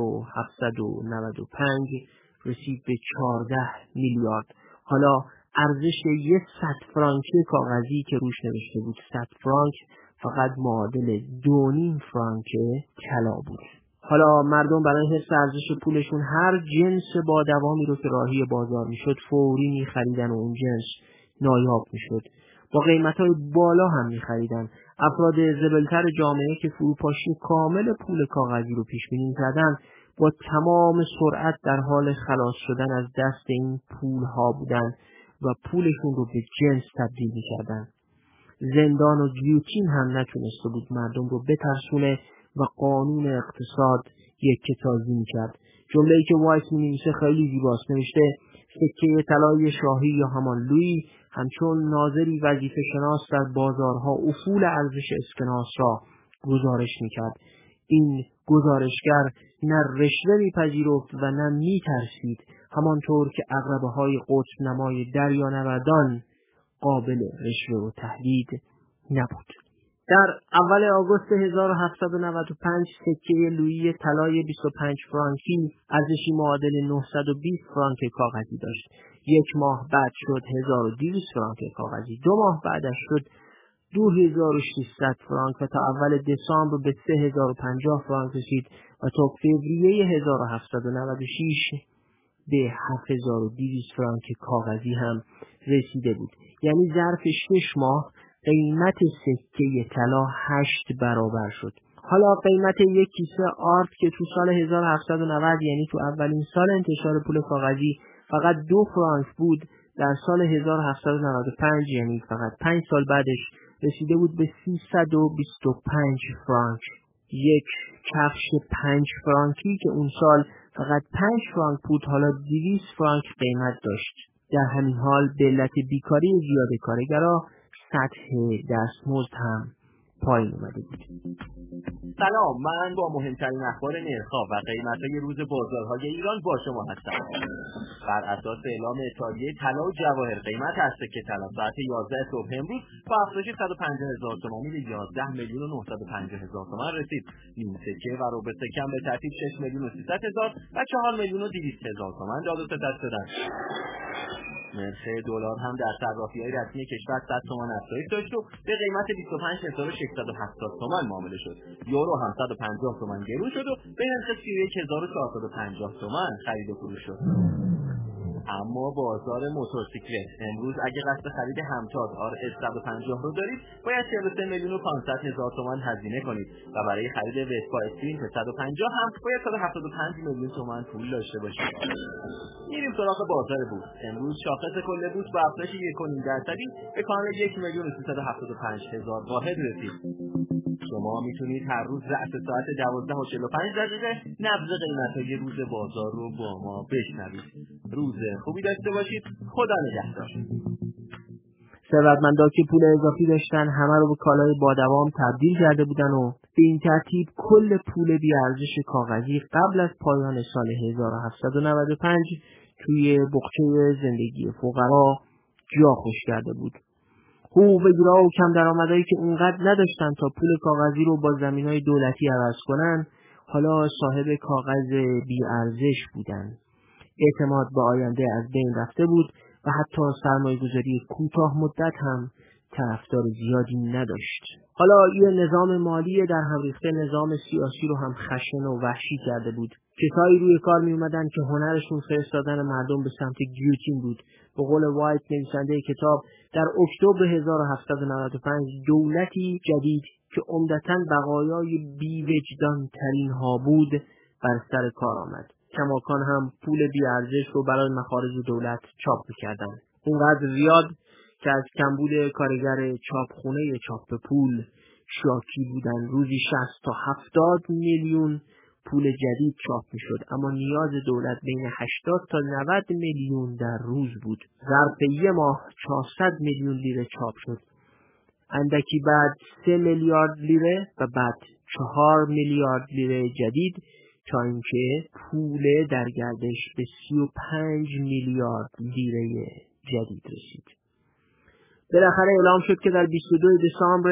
1795 رسید به 14 میلیارد. حالا ارزش 100 فرانک کاغذی که روش نوشته بود 100 فرانک فقط معادل 2.5 فرانک طلا بود. حالا مردم برای حفظ ارزش پولشون هر جنس با دوامی رو که راهی بازار میشد فوری میخریدن و اون جنس نایاب میشد. با قیمت‌های بالا هم میخریدن. افراد زبلتر جامعه که فروپاشی کامل پول کاغذی رو پیش بینی کردن با تمام سرعت در حال خلاص شدن از دست این پول‌ها بودن و پولشون رو به جنس تبدیل می‌کردن. زندان و گیوتین هم نتونسته بود مردم رو بترسونه و قانون اقتصاد یکه تازی می‌کرد. جمله‌ای که وایس می‌نویسه خیلی زیباست. نوشته سکه طلای شاهی یا همان لویی همچون ناظری وظیفه شناس در بازارها افول ارزش اسکناس را گزارش می‌کرد. این گزارشگر نه رشوه می‌پذیرفت و نه می‌ترسید، همانطور که عقربه‌های قطب نمای دریانوردان قابل رشوه و تهدید نبود. در اول آگوست 1795 سکه لویی طلای 25 فرانکی ارزشی معادل 920 فرانک کاغذی داشت. 1 ماه بعد شد 1200 فرانک کاغذی. 2 ماه بعدش شد 2600 فرانک و تا اول دسامبر به 3050 فرانک رسید و تا فوریه 1796 به 7200 فرانک کاغذی هم رسیده بود. یعنی ظرف 6 ماه قیمت سکه طلا 8 برابر شد. حالا قیمت یک کیسه آرد که تو سال 1790 یعنی تو اولین سال انتشار پول کاغذی فقط 2 فرانک بود، در سال 1795 یعنی فقط 5 سال بعدش رسیده بود به 325 فرانک. یک کفش 5 فرانکی که اون سال فقط 5 فرانک بود حالا 200 فرانک قیمت داشت. در همین حال به علت بیکاری زیاد کارگرها سطح دستمزد هم پایین اومده بود. سلام، من با مهمترین اخبار نرخ‌ها و قیمت‌های روز بازارهای ایران با شما هستم. بر اساس اعلام اتحادیه طلا و جواهر، قیمت هر سکه طلا ساعت 11 صبح امروز با افزایش 150,000 تومانی به 11,950,000 تومان رسید. نیم سکه و ربع سکه به ترتیب 6,300,000 و 4,200,000 تومان داد و ستد شدند. نرخ دلار هم در صرافی‌های رسمی کشور 100 تومان افزایش داشت و به قیمت 25,670 تومان معامله شد. یورو هم 150 تومان گرون شد و به نرخ 31,450 تومان خرید و فروش شد. اما بازار موتورسیکلت امروز اگه قصد خرید همتاز RS 150 رو دارید باید 43,500,000 تومان هزینه کنید و برای خرید وسپا اسپرینت 150 هم باید 175 میلیون تومان پول داشته باشید. میریم سراغ بازار بورس. امروز شاخص کل بورس با افزایش 1.5% به کانال 1,375,000 واحد رسید. شما میتونید هر روز رأس ساعت 12:45 نبض قیمت‌های روز بازار رو با ما بشنوید. روز خوبی داشته باشید. خدا نگهدار. ثروتمندا که پول اضافی داشتن همه رو به کالای با دوام تبدیل کرده بودن و به این ترتیب کل پول بی ارزش کاغذی قبل از پایان سال 1795 توی بخچه زندگی فقرا جا خوش کرده بود. حقوق بگیرها و کم درآمدایی که اونقدر نداشتن تا پول کاغذی رو با زمینای دولتی عوض کنن حالا صاحب کاغذ بی ارزش بودن. اعتماد به آینده از بین رفته بود و حتی سرمایه‌گذاری کوتاه مدت هم طرفدار زیادی نداشت. حالا یه نظام مالی در هم ریخته نظام سیاسی رو هم خشن و وحشی کرده بود. کسایی روی کار می اومدن که هنرشون فرستادن مردم به سمت گیوتین بود. به قول وایت نویسنده کتاب، در اکتبر 1795 دولتی جدید که عمدتاً بقایای بی‌وجدان ترین ها بود بر سر کار آمد. کماکان هم پول بی ارزش رو برای مخارج دولت چاپ می‌کردن. اونقدر زیاد که از کمبود کارگر چاپخونه چاپ پول شاکی بودن. روزی 60 تا 70 میلیون پول جدید چاپ می‌شد، اما نیاز دولت بین 80 تا 90 میلیون در روز بود. ظرف یه ماه 400 میلیون لیره چاپ شد. اندکی بعد 3 میلیارد لیره و بعد 4 میلیارد لیره جدید تا اینکه پول در گردش به 35 میلیارد لیره جدید رسید. بالاخره اعلام شد که در 22 دسامبر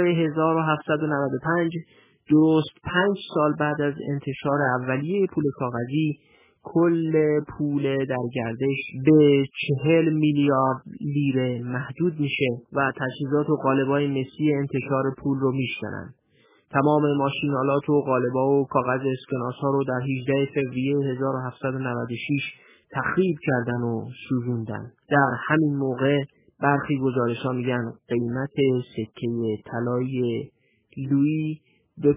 1795 درست 5 سال بعد از انتشار اولیه پول کاغذی کل پول در گردش به 40 میلیارد لیره محدود میشه و تجهیزات و قالب‌های مسی انتشار پول رو میشکنن. تمام ماشینالات و قالب‌ها و کاغذ اسکناس‌ها رو در 18 فوریه 1796 تخریب کردن و سوزوندن. در همین موقع برخی گزارش‌ها میگن قیمت سکه طلای لویی به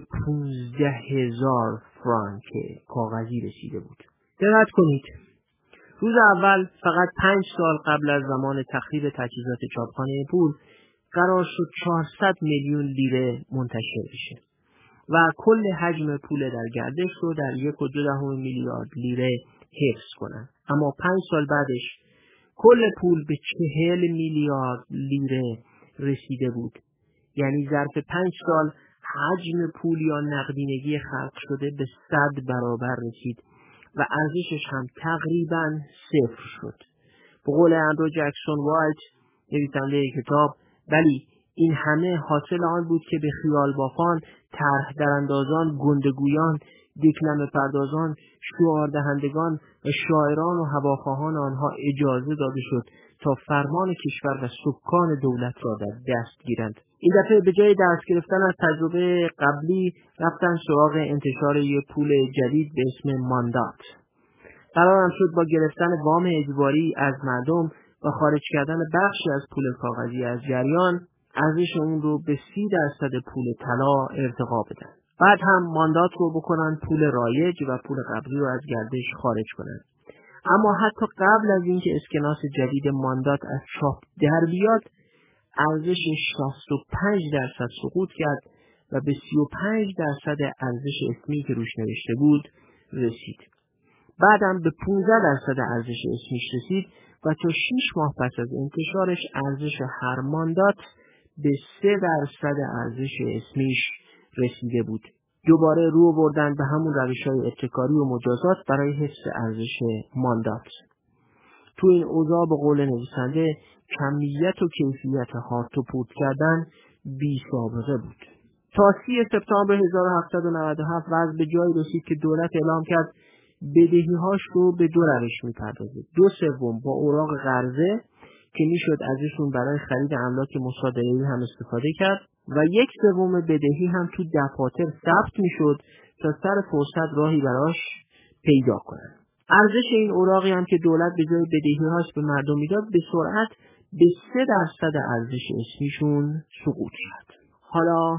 15,000 فرانک کاغذی رسیده بود. دقت کنید، روز اول فقط 5 سال قبل از زمان تخریب تجهیزات چاپخانه پول قرار شد 400 میلیون لیره منتشر بشه و کل حجم پول در گردش رو در 1.2 میلیارد لیره حفظ کنن. اما 5 سال بعدش کل پول به 40 میلیارد لیره رسیده بود. یعنی ظرف 5 سال حجم پول یا نقدینگی خلق شده به 100 برابر رسید و ارزشش هم تقریباً صفر شد. به قول اندرو جکسون وایت نویسنده کتاب، ولی این همه حاصل آن بود که به خیال بافان، طرح دراندازان، گندگویان، دکلمه پردازان، شعار دهندگان و شاعران و هواخواهان آنها اجازه داده شد تا فرمان کشور و سکان دولت را در دست گیرند. این دفعه به جای درس گرفتن از تجربه قبلی رفتن سراغ انتشار یک پول جدید به اسم ماندات. قرارم شد با گرفتن وام اجباری از مردم و خارج کردن بخشی از پول کاغذی از جریان ارزش اون رو به 30% پول طلا ارتقا بدن. بعد هم ماندات رو بکنن پول رایج و پول قبلی رو از گردش خارج کنن. اما حتی قبل از اینکه اسکناس جدید ماندات از چاپ در بیاد ارزش 65% سقوط کرد و به 35% ارزش اسمی که روش نوشته بود رسید. بعدم به 15% ارزش اسمیش رسید و تا 6 ماه پس از انتشارش ارزش هر ماندات به 3% ارزش اسمیش رسیده بود. دوباره رو بردن به همون روش‌های ابتکاری و مجازات برای حفظ ارزش ماندات. تو این اوضاع به قول نویسنده کمیت و کیفیت هارت و پورت کردن بی سابقه بود. تا 30 سپتامبر 1797 وضع به جایی رسید که دولت اعلام کرد بدهی‌هاش رو به 2 روش می‌پردازه. 2/3 با اوراق قرضه که میشد ازشون برای خرید املاک مصادره‌ای هم استفاده کرد و 1/3 بدهی هم تو دفاتر ثبت میشد تا سر فرصت راهی براش پیدا کنن. ارزش این اوراقی هم که دولت به جای بدهی‌هاش به مردم میداد به سرعت به 3% ارزش اسمیشون سقوط کرد. حالا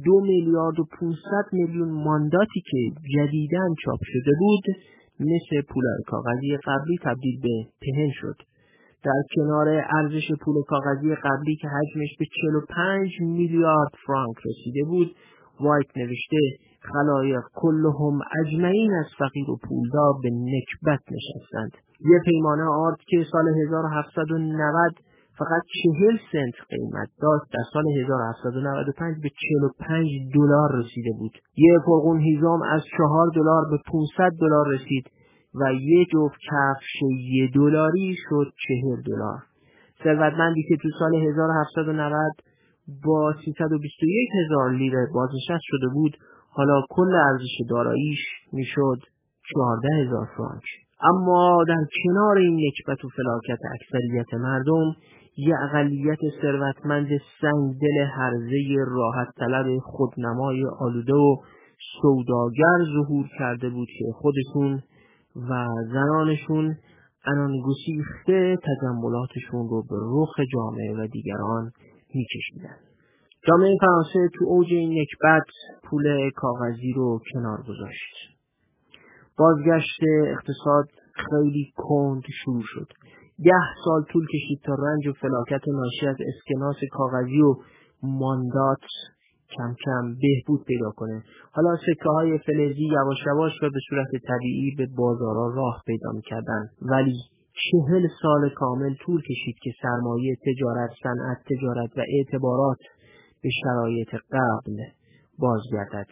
2,500,000,000 مانداتی که جدیداً چاپ شده بود مثل پول‌های کاغذی قبلی تبدیل به پهن شد. در کنار ارزش پول کاغذی قبلی که حجمش به 45 میلیارد فرانک رسیده بود، وایت نوشته خلایق کلهم اجمعین از فقیر و پولدار به نکبت نشستند. یه پیمانه آرد که سال 1790 فقط 40 سنت قیمت داشت در سال 1795 به $45 رسیده بود. یه فرقون هیزم از $4 به $500 رسید و یه جفت کفش $1 شد $40. ثروتمندی که تو سال 1790 با 321,000 لیره بازنشست شده بود حالا کل ارزش داراییش میشد 14,000 فرانک. اما در کنار این نکبت و فلاکت اکثریت مردم، یه اقلیت ثروتمند سنگدل هرزه راحت طلب خودنمای آلوده و سوداگر ظهور کرده بود که خودشون و زنانشون عنان گسیخته تجملاتشون رو به رخ جامعه و دیگران می‌کشیدن. جامعه فرانسه تو اوج این نکبت پول کاغذی رو کنار گذاشت. بازگشت اقتصاد خیلی کند شروع شد. 10 سال طول کشید تا رنج و فلاکت ناشی از اسکناس کاغذی و ماندات کم کم بهبود پیدا کنه. حالا سکه های فلزی یواش یواش و به صورت طبیعی به بازارها راه پیدا می‌کردن، ولی 40 سال کامل طول کشید که سرمایه، تجارت، صنعت، تجارت و اعتبارات به شرایط قبل بازگردد.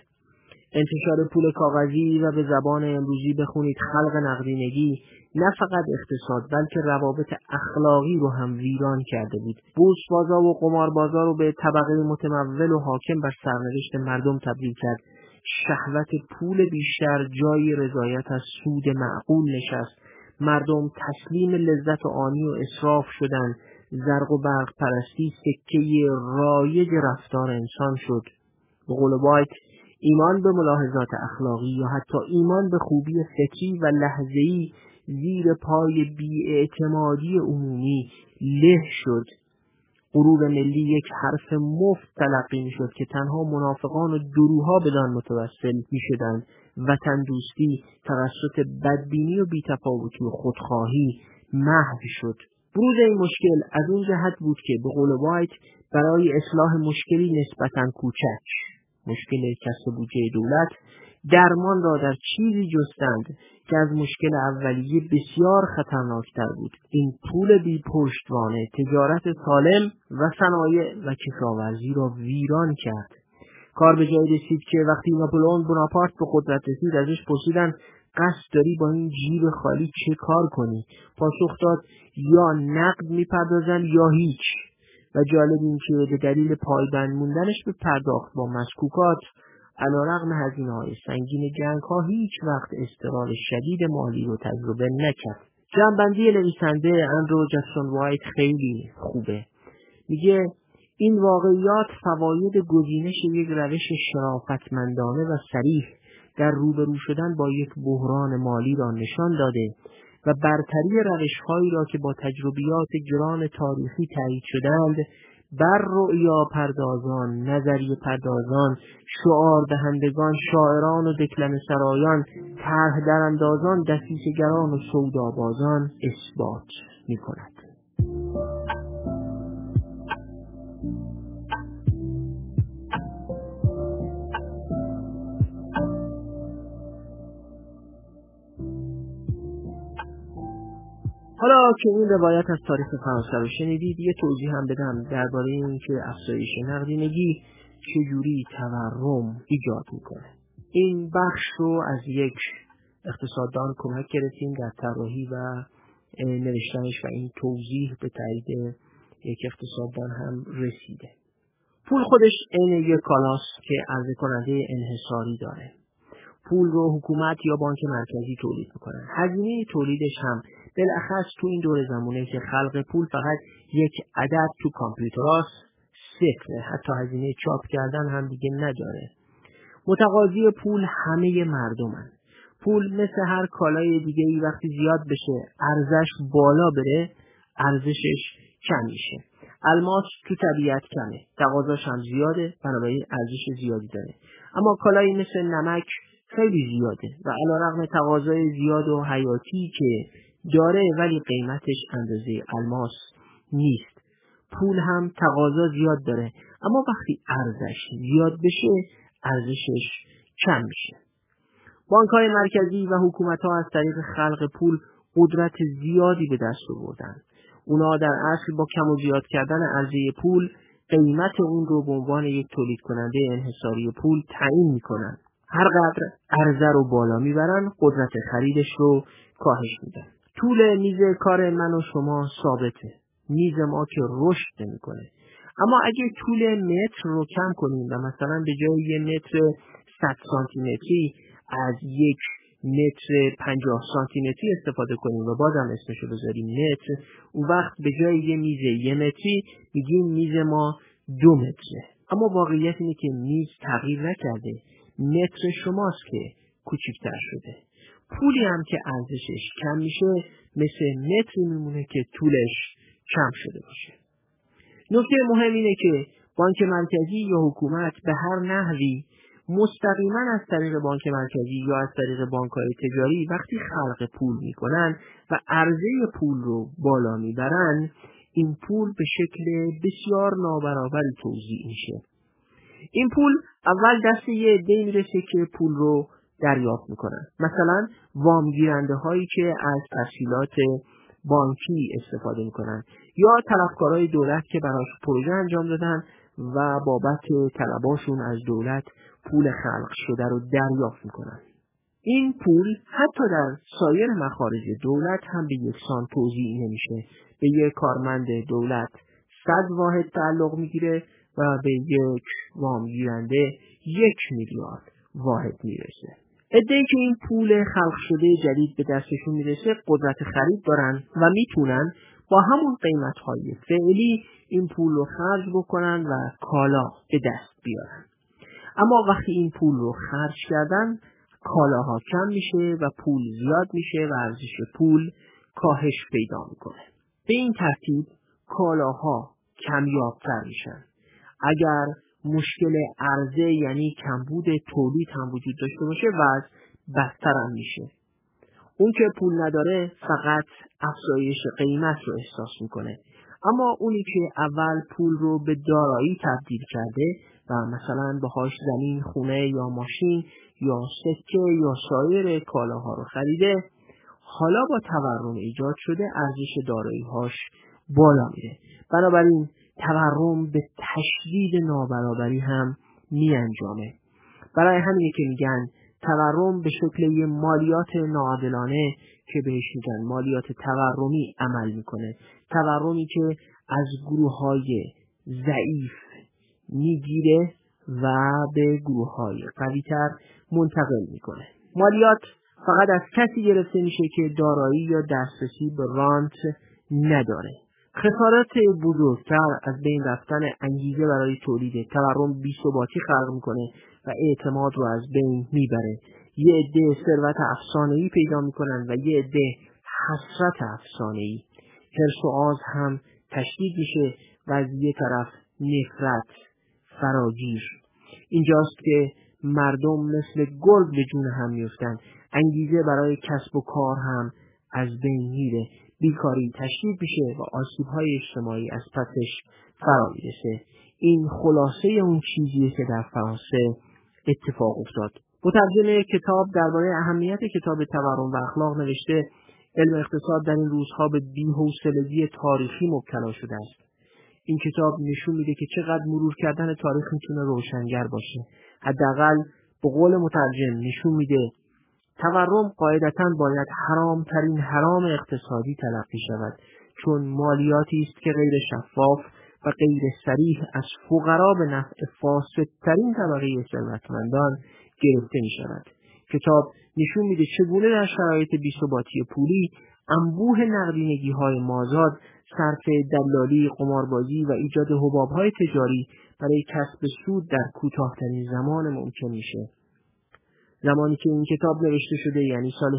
انتشار پول کاغذی و به زبان امروزی بخونید خلق نقدینگی نه فقط اقتصاد بلکه روابط اخلاقی رو هم ویران کرده بود. بورس‌بازا و قماربازا رو به طبقه متمول و حاکم بر سرنوشت مردم تبدیل کرد. شهوت پول بیشتر جای رضایت از سود معقول نشست. مردم تسلیم لذت آنی و اسراف شدند. زرق و برق پرستی سکه رایج رفتار انسان شد. به قول وایت، ایمان به ملاحظات اخلاقی یا حتی ایمان به خوبی فکری و لحظه‌ای زیر پای بی‌اعتمادی عمومی له شد. غرور ملی یک حرف مفت تلقی می شد که تنها منافقان و دروها بدان متوسل می شدند. وطن دوستی توسط بدبینی و بی‌تفاوتی و خودخواهی محو شد. بروز این مشکل از اون جهت بود که به قول وایت برای اصلاح مشکلی نسبتاً کوچک، مشکل کسب بودجه دولت، درمان را در چیزی جستند که از مشکل اولیه بسیار خطرناکتر بود. این پول بی پشتوانه تجارت سالم و صنایع و کشاورزی را ویران کرد. کار به جای رسید که وقتی ناپلئون بوناپارت به قدرت رسید ازش پرسیدن قصد داری با این جیب خالی چه کار کنی؟ پاسخ داد یا نقد میپردازم یا هیچ. و جالب این که به دلیل پایبند موندنش به پرداخت با مسکوکات علیرغم هزینه‌های سنگین جنگ‌ها هیچ وقت اضطرار شدید مالی رو تجربه نکرد. جنبندی نویسنده اندرو جکسون وایت خیلی خوبه. میگه این واقعیات فواید گزینش یک روش شرافتمندانه و صریح در روبرو شدن با یک بحران مالی را نشان داده و برتری روش‌هایی را که با تجربیات گران تاریخی تایید شدند بر رؤیا پردازان، نظریه پردازان، شعار دهندگان، شاعران و دکلمه سرایان، طرح دراندازان، دسیسه‌گران و سودابازان اثبات می‌کند. حالا که این روایت از تاریخ فرانسه رو شنیدید، یه توضیح هم بدم درباره این که افزایش نقدینگی چجوری تورم ایجاد میکنه. این بخش رو از یک اقتصاددان کمک گرفتیم در طراحی و نوشتنش و این توضیح به تایید یک اقتصاددان هم رسیده. پول خودش عین یک کالاست که عرضه کننده انحصاری داره. پول رو حکومت یا بانک مرکزی تولید میکنن. هزینه تولیدش هم بالاخص تو این دور زمانه که خلق پول فقط یک عدد تو کامپیوتراست، صفره. حتی هزینه چاپ کردن هم دیگه نداره. متقاضی پول همه مردمن. پول مثل هر کالای دیگه ای وقتی زیاد بشه ارزش بالا بره، ارزشش کم میشه. الماس تو طبیعت کمه، تقاضاش هم زیاده، بنابراین ارزش زیادی داره. اما کالایی مثل نمک خیلی زیاده و علیرغم تقاضای زیاد و حیاتی که داره ولی قیمتش اندازه الماس نیست. پول هم تقاضا زیاد داره، اما وقتی ارزش زیاد بشه ارزشش کم میشه. بانک‌های مرکزی و حکومت‌ها از طریق خلق پول قدرت زیادی به دست آوردن. اونا در اصل با کم و زیاد کردن عرضه پول قیمت اون رو به عنوان یک تولید کننده انحصاری پول تعیین میکنن. هر قدر عرضه رو بالا میبرن، قدرت خریدش رو کاهش میدن. طول میز کار من و شما ثابته. میز ما که رشد نمیکنه. اما اگه طول متر رو کم کنیم و مثلا به جای یه متر 100 سانتی متری از یک متر 50 سانتی متری استفاده کنیم و بازم اسمشو بذاریم متر، اون وقت به جای یه میز 1 متری میگیم میز ما 2 متره. اما واقعیت اینه که میز تغییر نکرده، متر شماست که کوچکتر شده. پولی هم که ارزشش کم میشه مثل متری میمونه که طولش کم شده باشه. نکته مهم اینه که بانک مرکزی یا حکومت به هر نحوی مستقیما از طریق بانک مرکزی یا از طریق بانک‌های تجاری وقتی خلق پول میکنن و عرضه پول رو بالا میبرن، این پول به شکل بسیار نابرابری توزیع میشه. این پول اول دست یه عده‌ای میرسه که پول رو دریافت میکنن. مثلا وامگیرنده هایی که از تسهیلات بانکی استفاده میکنن یا طلبکارای دولت که براش پروژه انجام دادن و بابت طلباشون از دولت پول خلق شده رو دریافت میکنن. این پول حتی در سایر مخارج دولت هم به یکسان توزیع نمیشه. به یک کارمند دولت 100 واحد تعلق میگیره و به یک وامگیرنده 1 میلیارد واحد میرسه. عده‌ای که این پول خلق شده جدید به دستشون میرسه قدرت خرید دارن و میتونن با همون قیمت‌های فعلی این پول رو خرج بکنن و کالا به دست بیارن. اما وقتی این پول رو خرج کردن کالاها کم میشه و پول زیاد میشه و ارزش پول کاهش پیدا میکنه. به این ترتیب کالاها کمیاب‌تر میشن. اگر مشکل عرضه یعنی کمبود تولید هم وجود داشته باشه وضع بدتر هم میشه. اون که پول نداره فقط افزایش قیمت رو احساس میکنه. اما اونی که اول پول رو به دارایی تبدیل کرده و مثلا باهاش زمین، خونه یا ماشین یا سکه یا سایر کالاها رو خریده، حالا با تورم ایجاد شده ارزش دارایی‌هاش بالا میره. بنابراین تورم به تشدید نابرابری هم می انجامه. برای همینه که میگن تورم به شکل یه مالیات ناعادلانه که بهش میگن مالیات تورمی عمل میکنه. تورمی که از گروه‌های ضعیف میگیره و به گروه‌های قوی‌تر منتقل میکنه. مالیات فقط از کسی گرفته میشه که دارایی یا دسترسی به رانت نداره. خسارات بزرگتر از بین رفتن انگیزه برای تولید تورم بی‌ثباتی خلق میکنه و اعتماد رو از بین میبره. یه عده ثروت افسانه‌ای پیدا میکنن و یه عده حسرت افسانه‌ای. حرص و آز هم تشدید میشه و از یه طرف نفرت فراگیر. اینجاست که مردم مثل گرگ به جون هم میفتن. انگیزه برای کسب و کار هم از بین میره. بیکاری تشدید میشه و آسیب‌های اجتماعی از پسش فرا میرسه. این خلاصه اون چیزیه که در فرانسه اتفاق افتاد. مترجم کتاب درباره اهمیت کتاب تورم و اخلاق نوشته علم اقتصاد در این روزها به بی‌حوصلگی تاریخی مبتلا شده است. این کتاب نشون میده که چقدر مرور کردن تاریخ میتونه روشنگر باشه. حداقل به قول مترجم نشون میده تورم قاعدتاً باید حرامترین حرام اقتصادی تلقی شود، چون مالیاتی است که غیر شفاف و غیر صریح از فقرا به نفع فاسدترین طبقه ثروتمندان گرفته می شود. کتاب نشون میده چگونه در شرایط بی‌ثباتی پولی انبوه نقدینگی‌های مازاد، صرف دلالی، قماربازی و ایجاد حباب‌های تجاری برای کسب سود در کوتاه‌ترین زمان ممکن میشه. زمانی که این کتاب نوشته شده، یعنی سال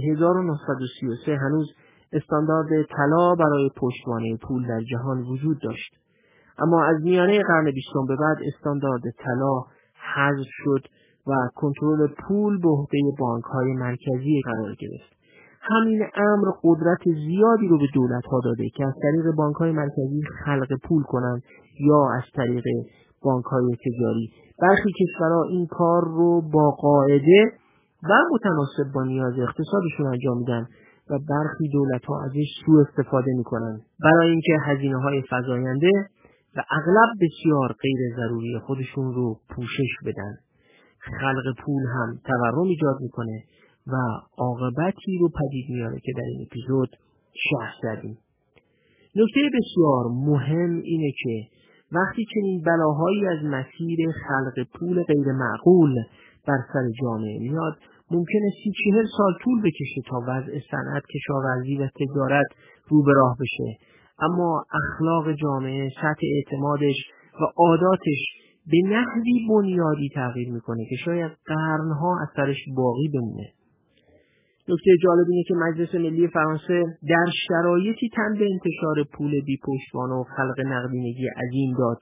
1933، هنوز استاندارد طلا برای پشتوانه پول در جهان وجود داشت. اما از میانه قرن 20 به بعد استاندارد طلا حذف شد و کنترل پول به عهده بانک‌های مرکزی قرار گرفت. همین امر قدرت زیادی رو به دولت‌ها داده که از طریق بانک‌های مرکزی خلق پول کنند یا از طریق بانک‌های تجاری. برخی کشورها این کار رو با قاعده و متناسب با نیاز اقتصادشون انجام میدن و برخی دولت‌ها ازش سوء استفاده میکنن برای اینکه هزینه‌های فزاینده و اغلب بسیار غیر ضروری خودشون رو پوشش بدن. خلق پول هم تورم ایجاد میکنه و عاقبتی رو پدید میاره که در این اپیزود شرح زدیم. نکته بسیار مهم اینه که وقتی چنین بلاهایی از مسیر خلق پول غیر معقول بر سر جامعه میاد، ممکنه 30-40 سال طول بکشه تا وضع صنعت، کشاورزی و تجارت رو به راه بشه، اما اخلاق جامعه، سطح اعتمادش و عاداتش به نحوی بنیادی تغییر میکنه که شاید قرنها اثرش باقی بمونه. نکته جالب اینه که مجلس ملی فرانسه در شرایطی تن به انتشار پول بی پشتوانه و خلق نقدینگی عظیم داد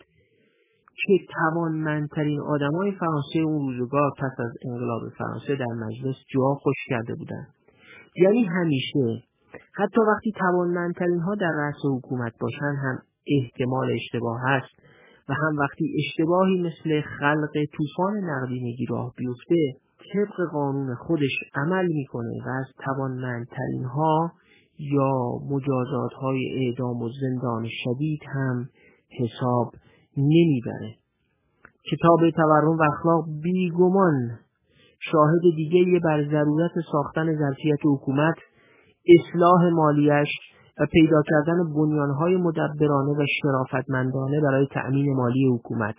که توانمندترین آدمای فرانسه اون روزگار پس از انقلاب فرانسه در مجلس جا خوش کرده بودن. یعنی همیشه حتی وقتی توانمندترین ها در رأس حکومت باشن هم احتمال اشتباه هست و هم وقتی اشتباهی مثل خلق طوفان نقدینگی راه بیفته طبق قانون خودش عمل میکنه و از توانمندترین ها یا مجازات های اعدام و زندان شدید هم حساب نمیبره. کتاب تورم و اخلاق بیگمان شاهد دیگه بر ضرورت ساختن ظرفیت حکومت، اصلاح مالیش و پیدا کردن بنیانهای مدبرانه و شرافتمندانه برای تأمین مالی حکومت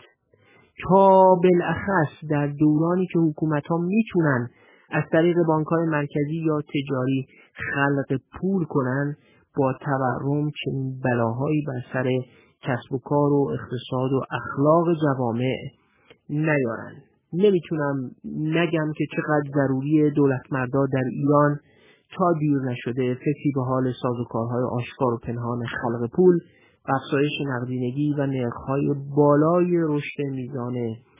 تا بالاخص در دورانی که حکومت‌ها میتونن از طریق بانک‌های مرکزی یا تجاری خلق پول کنن، با تورم چنین بلاهایی بر سر کسب و کار و اقتصاد و اخلاق جوامع نیارن. نمیتونم نگم که چقدر ضروری دولتمردا در ایران تا دیر نشده فکری به حال سازوکارهای آشکار و پنهان خلق پول، افزایش نقدینگی و نرخ‌های بالای رشد میزان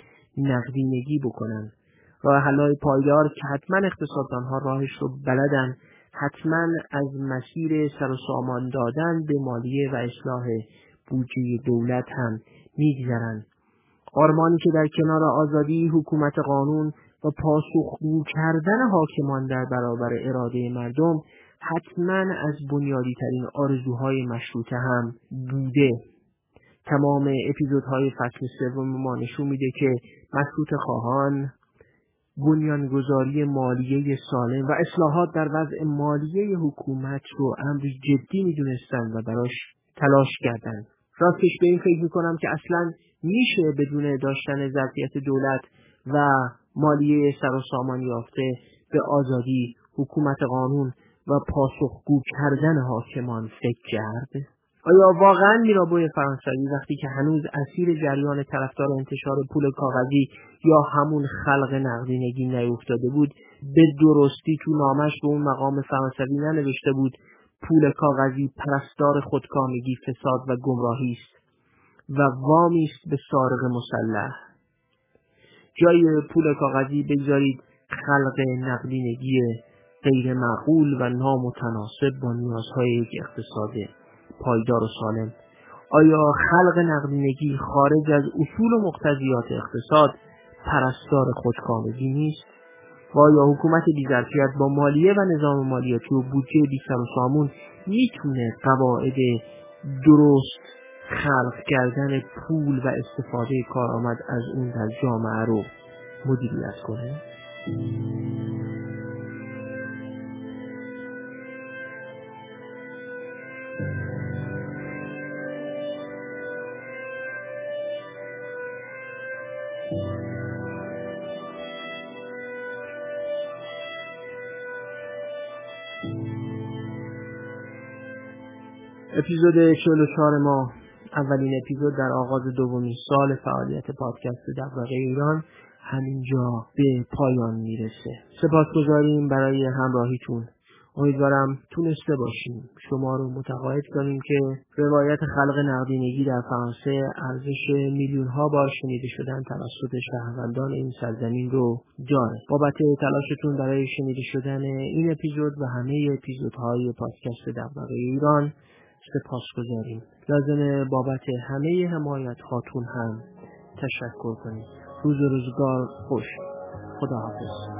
نقدینگی بکنن. راه حل‌های پایدار که حتما اقتصاددان‌ها راهش رو بلدن، حتما از مسیر سر و سامان دادن به مالیه و اصلاح بودجه دولت هم میگذرن. آرمانی که در کنار آزادی، حکومت قانون و پاسخگو کردن حاکمان در برابر اراده مردم حتما از بنیادی ترین آرزوهای مشروطه هم بوده. تمام اپیزودهای فصل 3 ما نشون میده که مشروطه خواهان بنیانگذاری مالیه سالم و اصلاحات در وضع مالیه حکومت رو امری جدی میدونستن و براش تلاش کردن. راستش به این فکر میکنم که اصلا میشه بدون داشتن ظرفیت دولت و مالیه سر و سامان یافته به آزادی، حکومت قانون و پاسخگو کردن حاکمان فکر کرد؟ آیا واقعا میرابوی فرانسوی وقتی که هنوز اسیر جریان طرفدار انتشار پول کاغذی یا همون خلق نقدینگی نیفتاده بود، به درستی تو نامش به اون مقام فرانسوی ننوشته بود پول کاغذی پرستار خودکامگی، فساد و گمراهی است و وامی است به سارق مسلح؟ جای پول کاغذی بگذارید خلق نقدینگی غیر معقول و نامتناسب با نیازهای یک اقتصاد پایدار و سالم. آیا خلق نقدینگی خارج از اصول و مقتضیات اقتصاد پرستار خودکامگی نیست؟ و آیا حکومت بی‌ظرفیت با مالیه و نظام مالیاتی و بودجه بی‌سر و سامون میتونه قواعد درست خلق کردن پول و استفاده کارآمد از اون در جامعه رو مدیریت کنه؟ اپیزود 44 ما، اولین اپیزود در آغاز دومین سال فعالیت پادکست دغدغه ایران، همینجا به پایان میرسه. سپاسگزاریم برای همراهیتون. امیدوارم تونسته باشیم شما رو متقاعد کنیم که روایت خلق نقدینگی در فرانسه ارزش میلیون‌ها بار شنیده شدن توسط شهروندان این سرزمین رو داره. بابت تلاشتون برای شنیده شدن این اپیزود و همه اپیزودهای پادکست دغدغه ایران سپاسگزاریم. لازمه بابت همه حمایت هاتون هم تشکر کنیم. روز و روزگار خوش. خداحافظ.